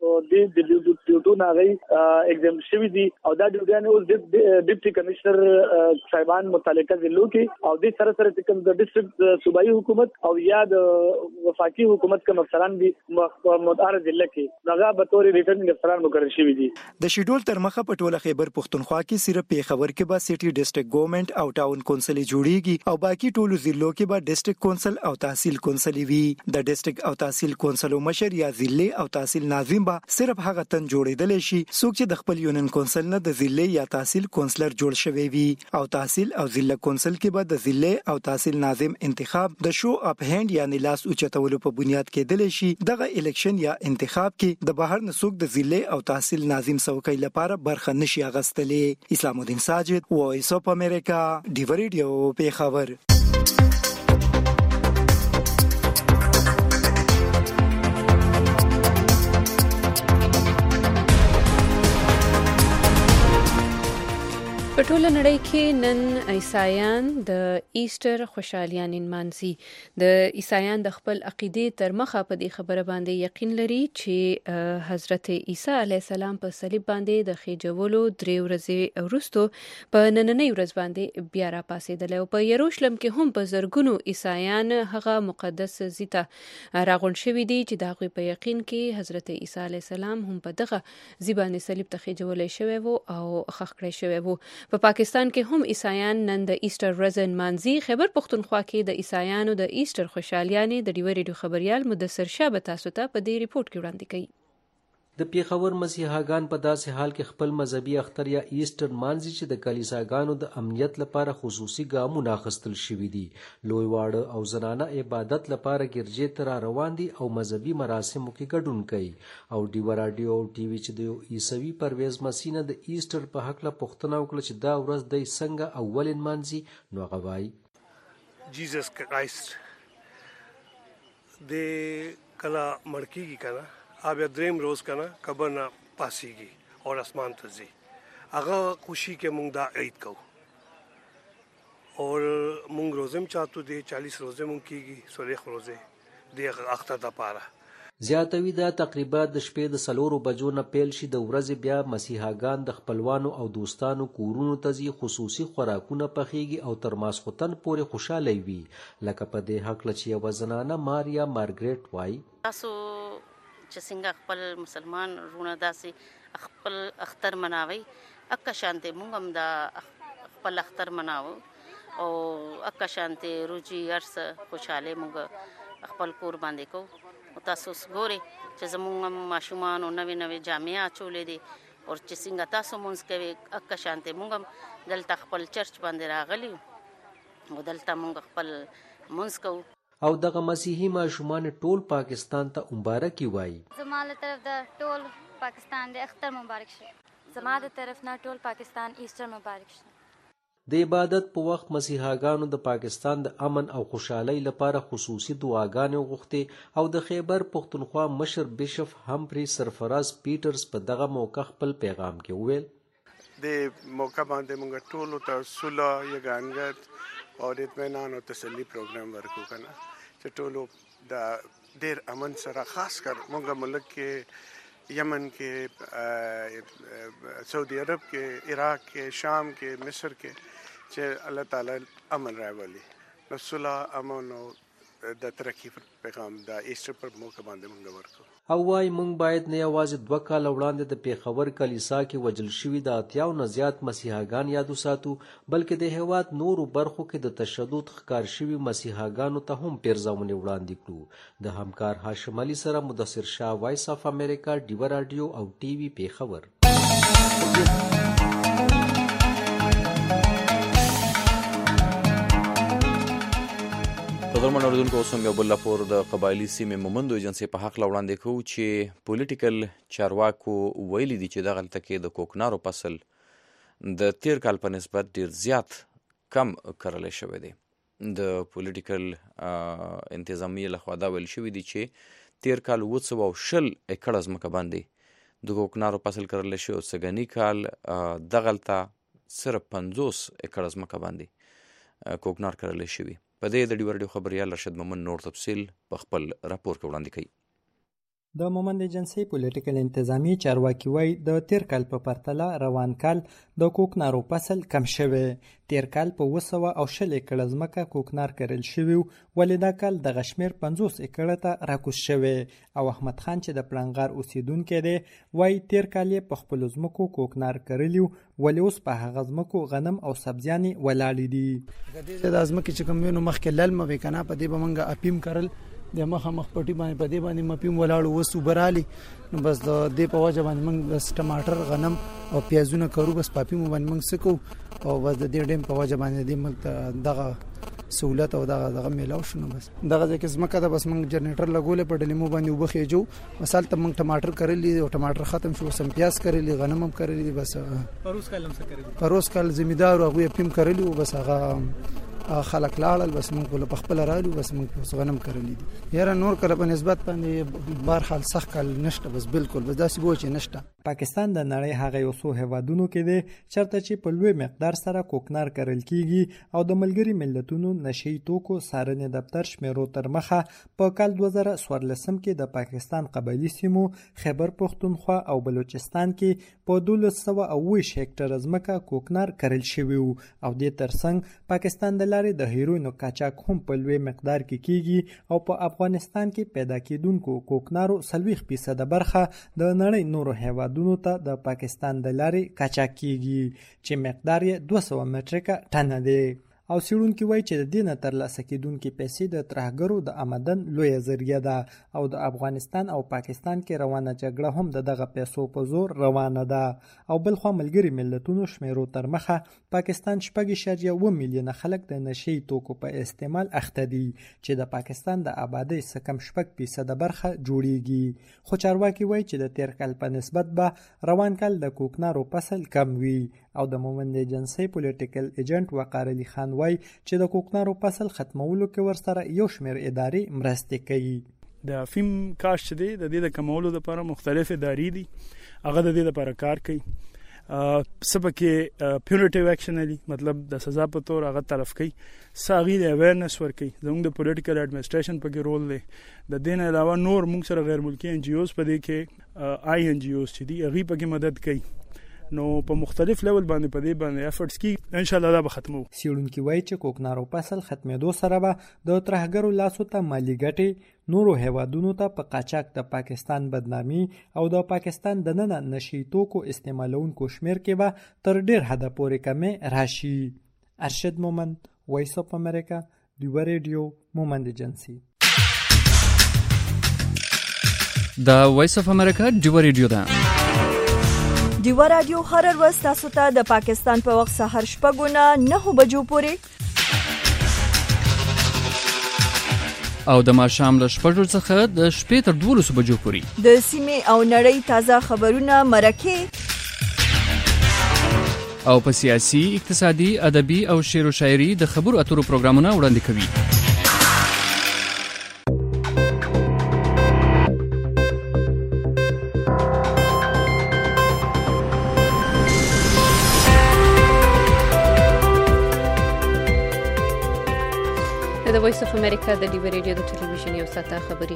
ډیوټو نه غي ایگزام شوی دي او دا ډیوټیان اوس ډیپټي کمشنر صاحبان متعلقه ضلعو کې او د سره کوم د ډیسټریکټ صوبایي حکومت او یا د وفاقي حکومت کوم افسران دي متعارض ضلع کې هغه به تور ریټرنینګ افسران مقرر شوی دي. د شیډول تر مخه په ټوله خیبر پختونخوا کې صرف پیښور کې به سټي ډیسټریکټ ګورنمنت او ټاون کونسل جوړیږي او باقي ټولو ضلعو کې به ډیسټریکټ کونسل او تحصیل کونسل وي. د ډیسټریکټ او تحصیل کونسل مشر یا ضلع او تحصیل ناظم به صرف هغه تن جوړیدل شي څوک چې د خپل یونین کونسل نه د ضلع یا تحصیل کونسلر جوړ شوی وي او تحصیل او ضلع کونسل کې به د ضلع او تحصیل ناظم انتخاب د شو اپ هند یعنی لاس اوچتولو په بنیاد کېدل شي. دغه الیکشن یا انتخاب کې د بهر نسوک د ضلع او تحصیل ناظم څوکۍ لپاره برخه نشي اغستلې. اسلام الدین ساجد وایس اف امریکا ډیو ریډیو پیښور. په ټوله نړۍ کې نن عیسایان د ایسټر خوشحالیان نمانځي. د عیسایان د خپل عقیدې تر مخه په دې خبره باندې یقین لري چې حضرت عیسی علیه السلام په صلیب باندې د خېجولو 3 ورځې وروسته په نننۍ ورځ باندې بیا را پاسېدل او په یروشلم کې هم په زرګونو عیسایان هغه مقدس ځای ته راغونډ شوي دي چې د هغوی په یقین کې حضرت عیسی علیه السلام هم په دغه ځای باندې صلیب ته خېجولی شوی و او ښخ کړی شوی و. په پاکستان کې هم عیسایان نن د ایسټر ورځ نمانځي. خیبر پختونخوا کې د عیسایانو د ایسټر خوشحالیانې د ډیوه ریډیو خبريال مدثر شاه به تاسو ته په دې ریپورت کې وړاندې کوي. د پیښور مسیحاګان په داسې حال کې خپل مذهبي اختر یا ایسټر مانځي چې د کلیساګانو د امنیت لپاره خصوصي ګامونه اخیستل شوي دي. لوی واړه او زنانه عبادت لپاره ګرجې ته را روان دي او مذهبي مراسمو کې ګډون کوي. او ډیوه راډیو او ټي وي چې د عیسوي پرویز مسیح نه د ایسټر په هکله پوښتنه وکړه چې دا ورځ دی څنګه اول نمانځي، نو هغه وایي جیزس کرایست د کله مړ کېږي که نه اب یا دریم روز کنه قبر نه پاسیږي او اسمان ته ځي. هغه خوشي کې مونږ دا عید کوو اور مونږ روزم چاته دي 40 روزه مونږ کېږي 16 روزه د اختر لپاره. زیاتوي دا تقریبا د شپې د 4 بجو نه پیل شي. د ورځې بیا مسیحاګان د خپلوانو او دوستانو کورونو ته ځي، خصوصي خوراکونه پخېږي او تر ماسخوتن پورې خوشاله وي. لکه په دې هکله چې یوه زنانه ماریا مارګریټ وایي تاسو چې څنګه خپل مسلمان رونه داسې خپل اختر مناوي اکه شانته مونږ هم دا خپل اختر مناو او اکه شانته روجي ارس خوشاله مونږ خپل کور باندې کو. او تاسو وګورئ چې زمونږ ماشومان نوې نوې جامې اچولې دي او چې څنګه تاسو مونږ کوي اکه شانته مونږ هم دلته خپل چرچ باندې راغلي او دلته مونږ خپل مونږ کوو. او دغه مسیحي ماشومان ټول پاکستان ته مبارکي وایي. زما له طرف د ټول پاکستان د اختر مبارک شه. زما د طرف نه ټول پاکستان ایسټر مبارک شه. د عبادت په وخت مسیحاګانو د پاکستان د امن او خوشحالۍ لپاره خصوصي دعاګانې وغوښتې او د خیبر پختونخوا مشر بشپ همفري سرفراز پیټرز په دغه موقع خپل پیغام کې وویل د موقع باندې موږ ټول ته صلح یګانګت او د اطمینان او تسلی پروګرام ورکو کنه چې ټولو د ډیر امن سره خاص کر موږ ملک کې یمن کې سعودي عرب کې عراق کې شام کې مصر کې چې الله تعالی امن راولي نو صلح امن او د ترقی پیغام د ایسټر پر موقع باندې موږ ورکو. او وايي موږ باید نه یوازې 2 کال وړاندې د پیښور کلیسا کې وجل شوي د 80 نه زیات مسیحاګان یاد وساتو، بلکې د هیواد نورو برخو کې د تشدد ښکار شوي مسیحاګانو ته هم پیرزاونې وړاندې کړو. د همکار هاشم علي سره مدثر شاه، وایس اف امریکا، ډیوه راډیو او ټي وي پیښور. قدرمن اوریدونکو، اوس هم یو بل راپور د قبایلي سیمې مومندو ایجنسۍ په حق وړاندې کوو چې پولیټیکل چارواکو ویلي دي چې دغلته کې د کوکنارو فصل د تیر کال په نسبت ډیر زیات کم کرلی شوی دی. د پولیټیکل انتظامیې لخوا دا ویل شوي دي چې تیر کال 220 ایکړه ځمکه باندې د کوکنارو فصل کرلی شوی او سږني کال دغلته صرف 50 ایکړه ځمکه باندې کوکنار کرلی شوي. په دې د ډیوه راډیو خبریال رشد مومن نور تفصیل په خپل راپور کې وړاندې کوي. د مومند ایجنسۍ پولیټیکل انتظامی چارواکي وایي د تیر کال په پرتله روان کال د کوکنارو فصل کم شوی. تیر کال په 220 ایکړه ځمکه کوکنار کرل شوی، ولې دا کال دغه شمېر 50 ایکړه ته راکوز شوی. او احمد خان چې د پړنګار اوسیدونکی دی وایي تیر کال یې په خپلو ځمکو کوکنار کرلی، ولې اوس په هغه ځمکو غنم او سبزیانې ولاړې دي. د ځمکې چې کوم وینو مخکې للمه وې که نه، په دې به موږ اپیم کرل، د مخ پټي باندې په دې باندې مپیم ولاړو، اوس وبرالي، نو بس د دې په وجه باندې موږ بس ټماټر، غنم او پیازونه کرو، بس پاپیم باندې موږ څه کوو، او بس د دې ډیم په وجه باندې دې موږ دغه سہولت او دغه میلاو شنو. بس دغه ځکه ځمکه ده، بس موږ جنریټر لګولې په ډلیمو باندې اوبه خېجو، مثال ته موږ ټماټر کرلی او ټماټر ختم شو، سم پیاز کرلی، غنم هم کرلی. بس پروس کال هم څه کرلی، پروس کال زمیدار هغه پیم کرلی، بس هغه خلک لاړل، بس موږ په خپل رالو، بس موږ غنم کرلی دي. یاره نور کله په نسبت باندې بار حال سخت کال نشته، بس بالکل بس داسې بوچ نشته. پاکستان د نړۍ هغه یو څو هیوادونو کې دی چرته چې په لوی مقدار سره کوکنار کرل کیږي او د ملګری ملتونو نشي توکو څارنې دفتر شمیرو تر مخه په کال 2014 کې د پاکستان قبایلی سیمو خیبر پختونخوا او بلوچستان کې په 1220 هکټره ځمکه کوکنار کرل شوی او د ترڅنګ پاکستان د لارې د هیروینو قاچاق هم په لوی مقدار کې کیږي او په افغانستان کې پیدا کیدونکو کوکنارو 40% برخه د نړۍ نورو هیوادونو هیوادونو ته د پاکستان د لارې قاچاق کیږي چې مقدار یې 200 مټریکه ټنه دی او څېړونکي وایي چې د دې نه ترلاسه کېدونکې پیسې د ترهګرو د آمدن لویه ذریعه ده او د افغانستان او پاکستان کې روانه جګړه هم د دغه پیسو په زور روانه ده او بلخوا ملګري ملتونو شمیرو تر مخه پاکستان 6.1 میلیونه خلک د نشي توکو په استعمال اخته دي چې د پاکستان د آبادۍ څخه کم 6% برخه جوړیږي خو چارواکي وایي چې د تیر کال په نسبت به روان کال د کوکنارو فصل کم وي او د مومند ایجنسي پولیټیکل ایجنټ وقار علي خان وایي چې د کوکنارو فصل ختمولو کې ورسره یو شمېر ادارې مرستې کوي د افیم کاشت دی د دې د کمولو لپاره مختلف ادارې دي هغه د دې لپاره کار کوي سبکه پیونیټیو اکشن دی مطلب د سزا په تور هغه طرف کوي ساغي د اویرنس ورکي زموږ د پولیټیکل اډمنسټریشن په کې رول دی د دین علاوه نور موږ سره غیر ملکی ان جی اوز په دې کې آی ان جی اوز چې دی هغه په کې مدد کوي نو په مختلف لیول باندې په دې باندې افورټس کی ان شاء الله دا به ختمو سیړونکي وایي چې کوکنارو فصل ختمېدو سره به د ترهګرو لاسو ته مالی ګټې نورو هیوادونو ته په قاچاق د پاکستان بدنامي او د پاکستان د نن نشي توکو استعمالونکو شمیر کې به تر ډیر حد پورې کمې راشي ارشد مومند وایس اف امریکا دیو ریډیو مومند ایجنسی دا وایس اف امریکا دیو ریډیو دا دیو رادیو هر ورځ تاسو ته د پاکستان په وخت سحر 9:09 بجو پورې او د ماښام له 6 څخه د شپې تر 12 بجو پورې د سیمې او نړۍ تازه خبرونه مرکه او په سیاسي اقتصادي ادبي او شعر او شاعري د خبرو اترو پروګرامونه وړاندې کوي د وایس اف امریکا د ډیو ریډیو د ټلویزیون یو ساته خبری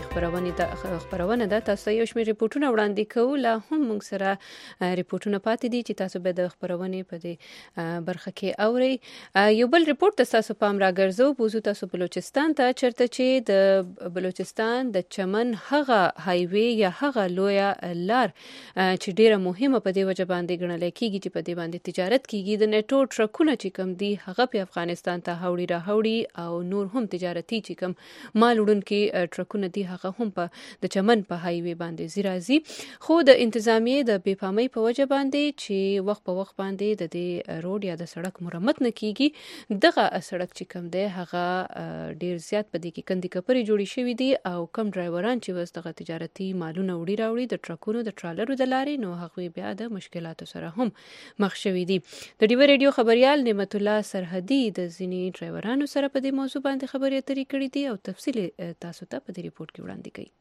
خبرونه ده تاسو یو شمېر ریپورتونه وړاندې کوو لا هم موږ سره ریپورتونه پاتې دي چې تاسو به د خبرونه په دې برخه کې اوري یو بل ریپورت تاسو پام راګرځو بوزو تاسو بلوچستان ته چرته چې د بلوچستان د چمن هغه هایوي یا هغه لویا لار چې ډیره مهمه په دې وجه باندې ګڼل کېږي چې په دې باندې تجارت کیږي د نیټو ټرکونه چې کم دي هغه په افغانستان ته هوړي راهوړي او نور هم تجارتي چې کوم مال وړونکي ټرکونه دي هغه هم په د چمن په هایوي باندې زیرازي خو د انتظامیه د بیپامۍ په وجه باندې چې وخت په وخت باندې د دې روډ یا د سړک مرمت نه کیږي دغه سړک چې کوم دی هغه ډیر زیات په دې کې کندې کپري جوړې شوې دي او کم ډرایوران چې وسدغه تجارتي مالونه وړي راوړي د ټرکونو د ټرالرو د لارې نو هغه بیا د مشکلاتو سره هم مخ شوي دي د ډیو ریډیو خبريال نعمت الله سرحدي د ځینې ډرایورانو سره په دې موضوع باندې خبرې اترې کړې دي او تفصیل تاسو ته په دې ریپورت کې وړاندې کړي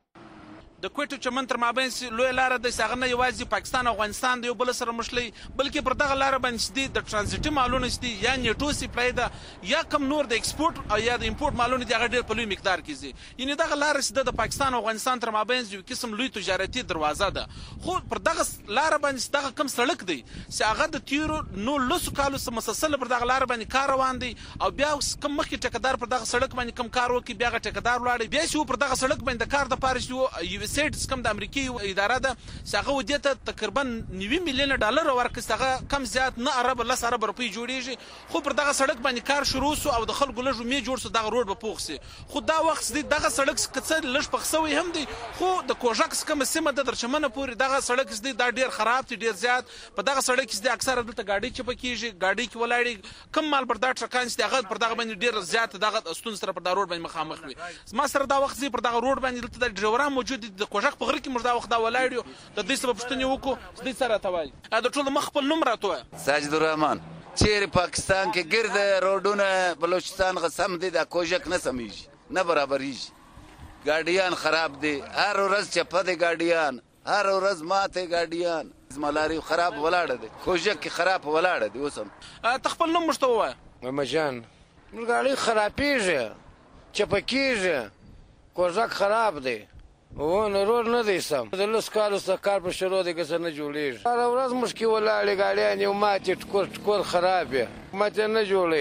د کوټو چمن تر مابین لوی لار د ساغنه یوازې پاکستان او افغانستان د یو بل سره مشلي بلکې پر دغه لار باندې د ترانزیټي مالونه دي یا نیټو سپلای ده یا کم نور د ایکسپورت او یا د امپورت مالونه دي هغه ډېر په لوی مقدار کې دي یعنی دغه لار د پاکستان او افغانستان تر مابین یو قسم لوی تجارتي دروازه ده خو پر دغه لار باندې دغه کم سړک دی چې هغه د تیرو نو لسو کالو سره مسلسل پر دغه لار باندې کار روان دي او بیا کم مخکې ټکدار پر دغه سړک باندې کم کار وکي بیا ټکدار ولاړ بیا شو پر دغه سړک باندې کار د پارش یو سیټ کم د امریکای اداره ده څنګه ودیته تقریبا 9 میلیون ډالر ورکړي څنګه کم زیات نه عرب لس عرب روپی جوړیږي خو پر دغه سړک باندې کار شروع سو او د خلکو لږ می جوړ سو دغه روډ په پوښ سي خو دا وخت دغه سړک کڅ لږ پخسوي هم دي خو د کوژاکس کم سیمه د درچمنه پورې دغه سړک دا ډیر خراب دي ډیر زیات په دغه سړک کې اکثره دلته گاډي چې پکېږي گاډي کې ولاړي کم مال پر دا ټرکان چې هغه پر دغه باندې ډیر زیات دغه استون سره پر دا روډ باندې مخامخ وي ما سره دا وخت پر دغه روډ باندې دلته د ډرایوران موجود دي د کوژاک په غره کې مردا وخت دا ولاړیو د دې سبب پښتني وکړو دې سره توای دا ټول مخ خپل نوم راته ساجد الرحمن چیرې پاکستان کې ګرد روډونه بلوچستان غسم دي د کوژک نه سمېږي نه برابرېږي ګاډیان خراب دي هر ورځ چپه دي ګاډیان هر ورځ ماته ګاډیان ملاري خراب ولاړ دي کوژک خراب ولاړ دي اوسم تخپل نوم مشتوه مجان ګاډي خرابېږي چپه کېږي کوژک خراب دي ونه روډ نه دی سم د لس کالو څخه کار په شروع دی که څه نه جوړېږي هره ورځ مشکل ولاړې ګاډیان یو ماتې ټکور خراب یې ماتې نه جوړې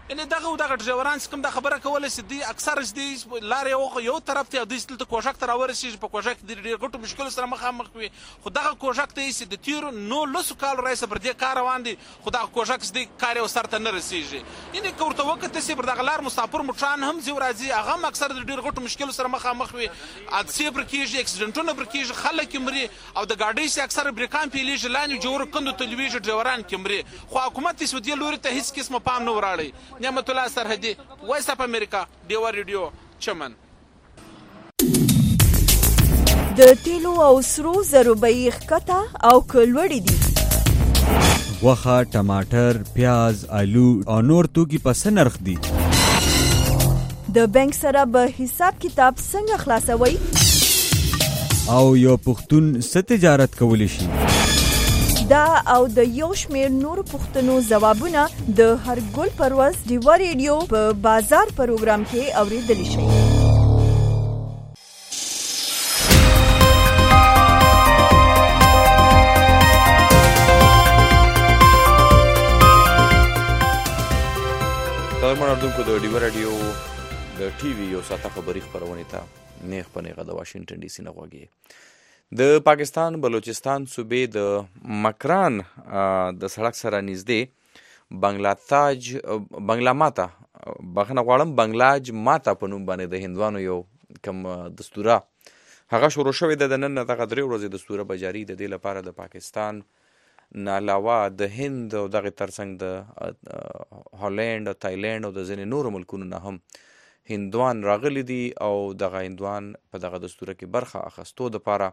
یعنی دغه ډریوران چې کوم دا خبره کوله چې دوی اکثر چې لارې یو طرف ته دوی دلته کوژک ته راورسېږي په کوژک کې ډېر غټو مشکلو سره مخامخ وي خو دغه کوژک ته چې د تېرو 19 کالو راهیسې پر دې کار روان دي خو دغه کوژک چې دی کار یې سر ته نه رسېږي یعنې که ورته وکتل چې پر دغه لار مسافر موټران هم ځي راځي هغه هم اکثر د ډېر غټو مشکلو سره مخامخ وي حادثې پر کېږي اکسیډنټونه پر کېږي خلک یې مري او د ګاډۍ چې اکثر بریکان پیلېږي لاندې جوړو کندو ته لوېږي ډریوران کې مري خو حکومت یې دې لوري ته هېڅ قسمه پام نه وراړی نعمت الله سرحدي وایس اف امریکا ډیوا ریډیو چمن د تیلو او سرو زرو بیې ښکته او که لوړې دي غوښه ټماټر پیاز آلو او نور توکي په څه نرخ دي د بانک سره به حساب کتاب څنګه خلاصوي او یو پښتون څه تجارت کولی شي دا او د یو شمېر نورو پوښتنو ځوابونه د هر ګل پر ورځ ډیوا ریډیو په بازار پروګرام کې اورېدلی شئ قدرمن اردوونکو د ډیوا راډیو د ټي وي یو ساعته خبري خپرونې ته نیغ په نیغه د واشنګټن ډي سي نه غوږی د پاکستان بلوچستان صوبې د مکران د سړک سره نږدې بنگلا ماتا بخښنه غواړم بنگلاج ماتا په نوم باندې د هندوانو یو کم دستوره هغه شروع شوې ده د نن نه دغه 3 ورځې دستوره به جاري د دې لپاره د پاکستان نه علاوه د هند او دغه ترڅنګ د هالند او تایلند او د ځینې نورو ملکونو نه هم هندوان راغلی دي او دغه هندوان په دغه دستوره کې برخه اخیستو دپاره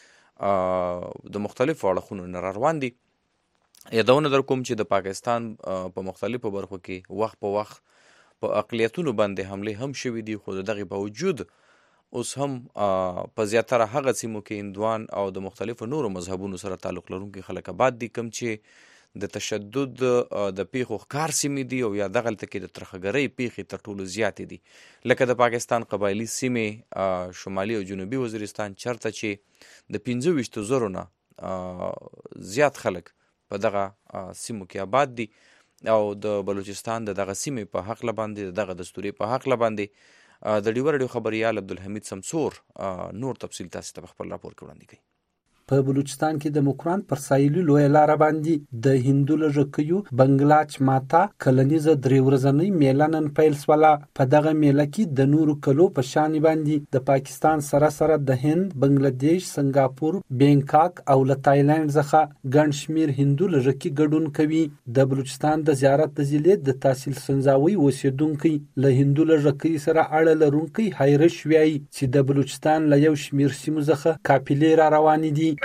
د مختلفو اړخونو نه روان دي یادونه در کوم چې د پاکستان په مختلفو برخو کې وخت په وخت په اقلیتونو باندې حملې هم شوي دي خو د دغې باوجود اوس هم په زیاتره هغه سیمو کې هندوان او د مختلفو نورو مذهبونو سره تعلق لرونکي خلک آباد دي کوم چې د تشدد د پیښو ښکار سیمې دي او یا دغلته کې د ترخګرۍ پیښې تر ټولو زیاتې دي لکه د پاکستان قبایلي سیمې شمالي او جنوبي وزیرستان چرته چې د 25,000 نه زیات خلک په دغه سیمو کې آباد دي او د بلوچستان دغه سیمې په حقله باندې دغه دستوري په حقله باندې د ډیوا راډیو خبریال عبدالحمید سمسور نور تفصیل تاسو ته خپل راپور کې وړاندې کوي په بلوچستان کې د مکران پر ساحلي لویه لاره باندې د هندو له ژکیو بنگلاچ ماتا کلنیزه 3 ورځنۍ میله نن پیل شوله په دغه میله کې د نورو کلو په شان باندې د پاکستان سره سره د هند بنگلاديش سنگاپور بینکاک او له تایلند څخه ګڼ شمیر هندو له ژکي ګډون کوي د بلوچستان د زیارت د ضلع د تحصیل سنځاوي اوسیدونکي له هندو له ژکي سره اړه لرونکي حیرش وایي چې د بلوچستان له یو شمیر سیمو څخه قافلې را روانې دي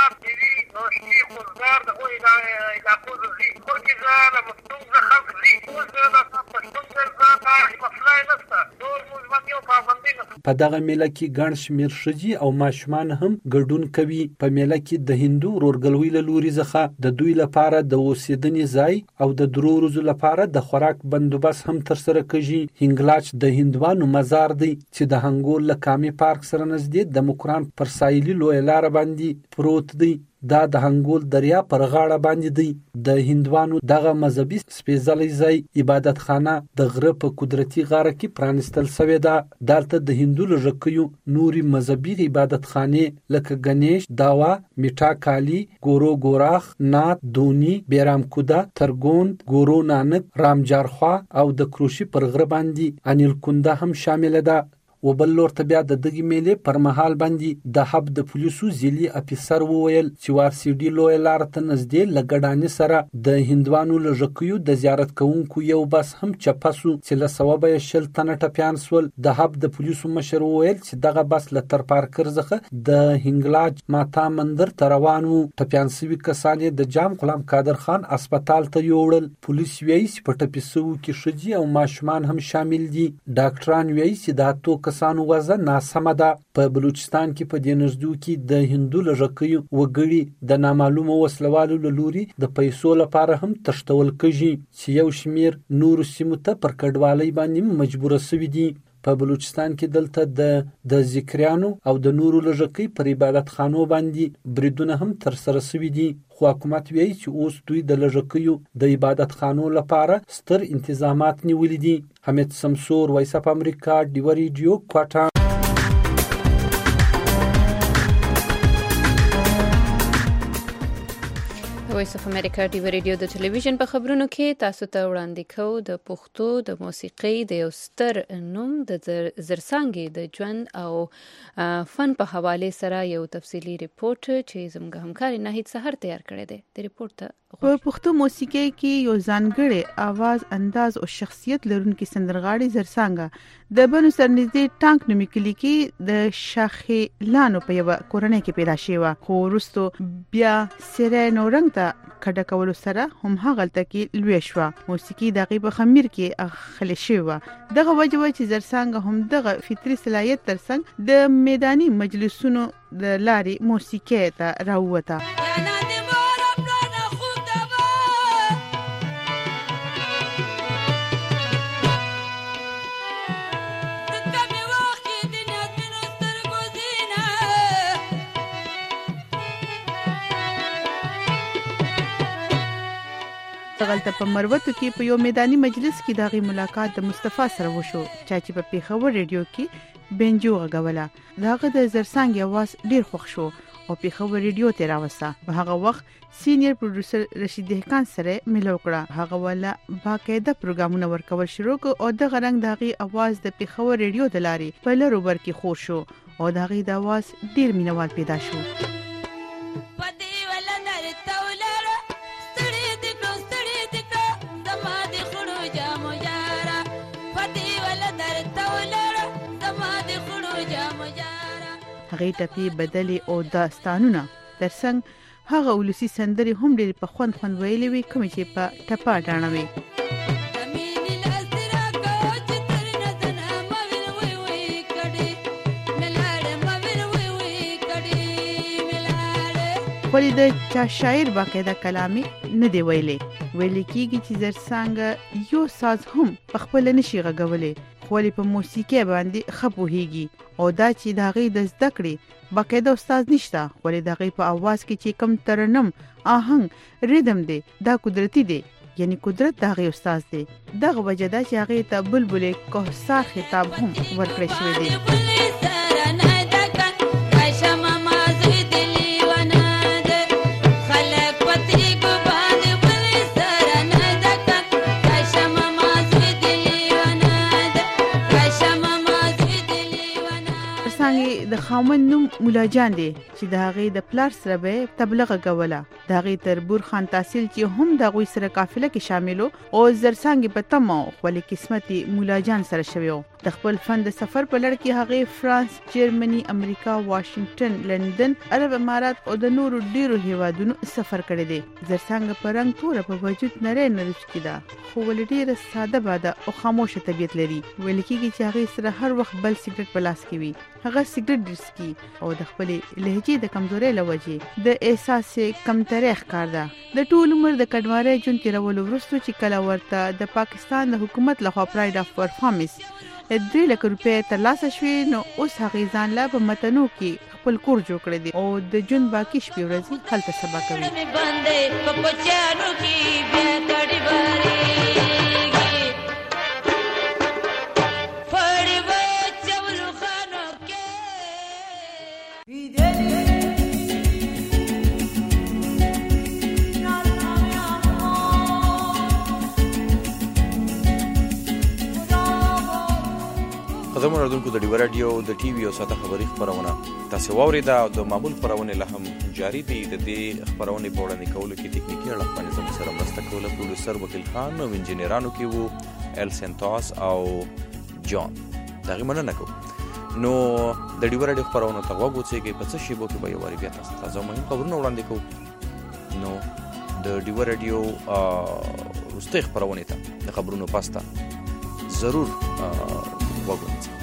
په دغه میله کې ګڼ شمیر ښځې او ماشومان هم ګډون کوي په میله کې د هندو ورورګلوۍ له لوري څخه د دوی لپاره د اوسېدنې ځای او د 3 ورځو لپاره د خوراک بندوبست هم ترسره کیږي هنګلاچ د هندوانو مزار دی چې د هنګول له کامي پارک سره نږدې د مکران پر ساحلي لویه لاره باندې پروت دی دا د هنګول دریا پر غاړه باندې دی د هندوانو دغه مذهبي سپېڅلی ځای عبادت خانه د غره په قدرتي غاړه کې پرانستل شوې ده دلته د هندو له ژکیو نوري مذهبي عبادت خانې لکه گنیش داوا میټا کالی ګورو ګوراخ نات دونی بیرام کودا ترګوند ګورو نانک رامجارخوا او د کروشي پر غره باندې انیل کوندا هم شامل ده وبل لور ته بیا د دغې میلې پر مهال باندې د حب د پولیسو ځلي افیسر وویل چې وارسیډي لویه لاره ته نږدې له ګډانې سره د هندوانو له ژکیو د زیارت کوونکو یو بس هم چپه سو چې له سوابه یې 20 تنه ټپیان سول د حب د پولیسو مشر وویل چې دغه بس له تر پارکر څخه د هنګلاج ماتا مندر ته روان و ټپیان سوي کسان یې د جام غلام قادر خان هسپتال ته یوړل پولیس وایي چې په ټپي سوو کې ښځې او ماشومان هم شامل دي ډاکټران وایي چې د اتو کسانو وضع ناسمه ده په بلوچستان کې په دې نږدو کې د هندو له ژکیو وګړي د نامعلومو وسلوالو له لوري د پیسو لپاره هم تښتول کیږي چې یو شمیر نورو سیمو ته پر کډوالۍ باندې مجبوره سوي دي په بلوچستان کې دلته د ذکریانو او د نورو له ژکۍ پر عبادت خانو باندې بریدونه هم ترسره سوي دي خو حکومت وایي چې اوس دوی د لږکیو د عبادت خانو لپاره ستر انتظامات نیولي دي. حمید سمسور، وایس اف امریکا، ډیوه ریډیو، کوټا. وایس اف امریکا ډیوه ریډیو د ټلویزیون په خبرونو کې تاسو ته وړاندې کوو د پښتو د موسیقۍ د یو ستر نوم د زرڅانګې د ژوند او فن په حواله سره یو تفصیلی ریپورت چې زموږ همکار ناهید سحر تیار کړی دی. د ریپورت په پښتو موسیقۍ کې یو ځانګړی आवाज، انداز او شخصیت لرونکي سندرغاړي زرڅانګه د بنو سرنږدې ټانک نومي کلی کې د شاخیلانو په یو کورنۍ کې پیدا شوه، خو وروسته بیا سره نورنګ ته کډه کولو سره هم هغلته کې لوی شوه. موسیقي دغه په خمیر کې اخلي شوه. دغه وجه و چې زرڅانګه هم دغه فطري صلاحیت ترڅنګ د میداني مجلسونو د لارې موسیقي ته راووته. دغلته په مروتو کې په یو میداني مجلس کې دغه ملاقات د مصطفی سره وشو، چې په پیښور ریډیو کې بنجو غوله. دغه د زرڅانګې आवाज ډیر خوښ شو او پیښور ریډیو ته راوسته. په هغه وخت سینیئر پروډوسر رشید دهقان سره ملو کړه. هغه ولا باقاعده پروګرامونه ورکول شروع او دغه رنګ دغه आवाज د پیښور ریډیو د لارې په لرو بر کې خور شو او دغه د आवाज ډیر مینوال پیدا شو. هغه ټپی بدلی او داستانونه ترڅنګ هغه ولسی سندري هم ډېر په خوند ویلې وي، کوم چې په ټپا ډانوي. خو د چا شاعر باقاعده کلامي نه دی ویلې کېږي چې زرڅانګه یو ساز هم په خپل نشي غږولې، خو په موسیقي باندې خپوهيږي او دا چې د هغې د زده کړې باقاعده استاد نشته، خو د هغې په आवाज کې چې کم ترنم، آهنګ، ریدم دی دا قدرتي دی، یعنی قدرت د هغې استاد دی. دغه وجه ده چې هغې ته بلبل کوثر خطاب هم ورکړی شوی دی. د خاوند نوم مولا جان دی چې د هغې د پلار سره به تبلیغ کوله. د هغې تر بور خان تحصیل چې هم د هغوی سره قافله کې شاملو او زرڅانګې په تمه خپل قسمت مولا جان سره شوی و. د خپل فن د سفر په لړ کې هغې فرانس، جرمني، امریکا، واشنگټن، لندن، عرب امارات او د نورو ډیرو هیوادونو سفر کړی دی. زرڅانګه په رنګ توره په وجود نری نرچکی ده، خو ولې ډیره ساده باده او خاموشه طبیعت لري. ویل کېږي چې هغې سره هر وخت بل سیګریټ په لاس کې وي. هغه سیګریټ ډسکی او د خپل لهجې د کمزورۍ لوجې د احساس کمترۍ ښکار ده. د ټول عمر د کډوالۍ ژوند تیرولو وروسته چې کله ورته د پاکستان د حکومت لخوا پراید اف پرفارمنس 3 لک روپۍ ترلاسه شوې، نو اوس هغې ځان لا په متنو کې خپل کور جوړ کړی دی او د ژوند باقي شپې ورځې هلته سبا کوي. قدم اردوونکو د ډیوه راډیو د ټي وي او ساده خبري خبرونه تاسو واوریده او د معمول خبرونه له هم جاری دي. د دې خبرونه په وړاندې کولو کې ټکنیکی اړخ باندې زموږ سره مرسته کوله پروډوسر وکیل خان او انجینرانو کې وو ال سنتوس او جان. دغه مننه کوم. نو د ډیوه راډیو خبرونه ته وګورئ په څه شی بو کې به یو واری بیا تاسو مهم خبرونه وړاندې کوو. نو د ډیوه راډیو وروستۍ خبرونه ته د خبرونو پاسته ضرور وګورئ.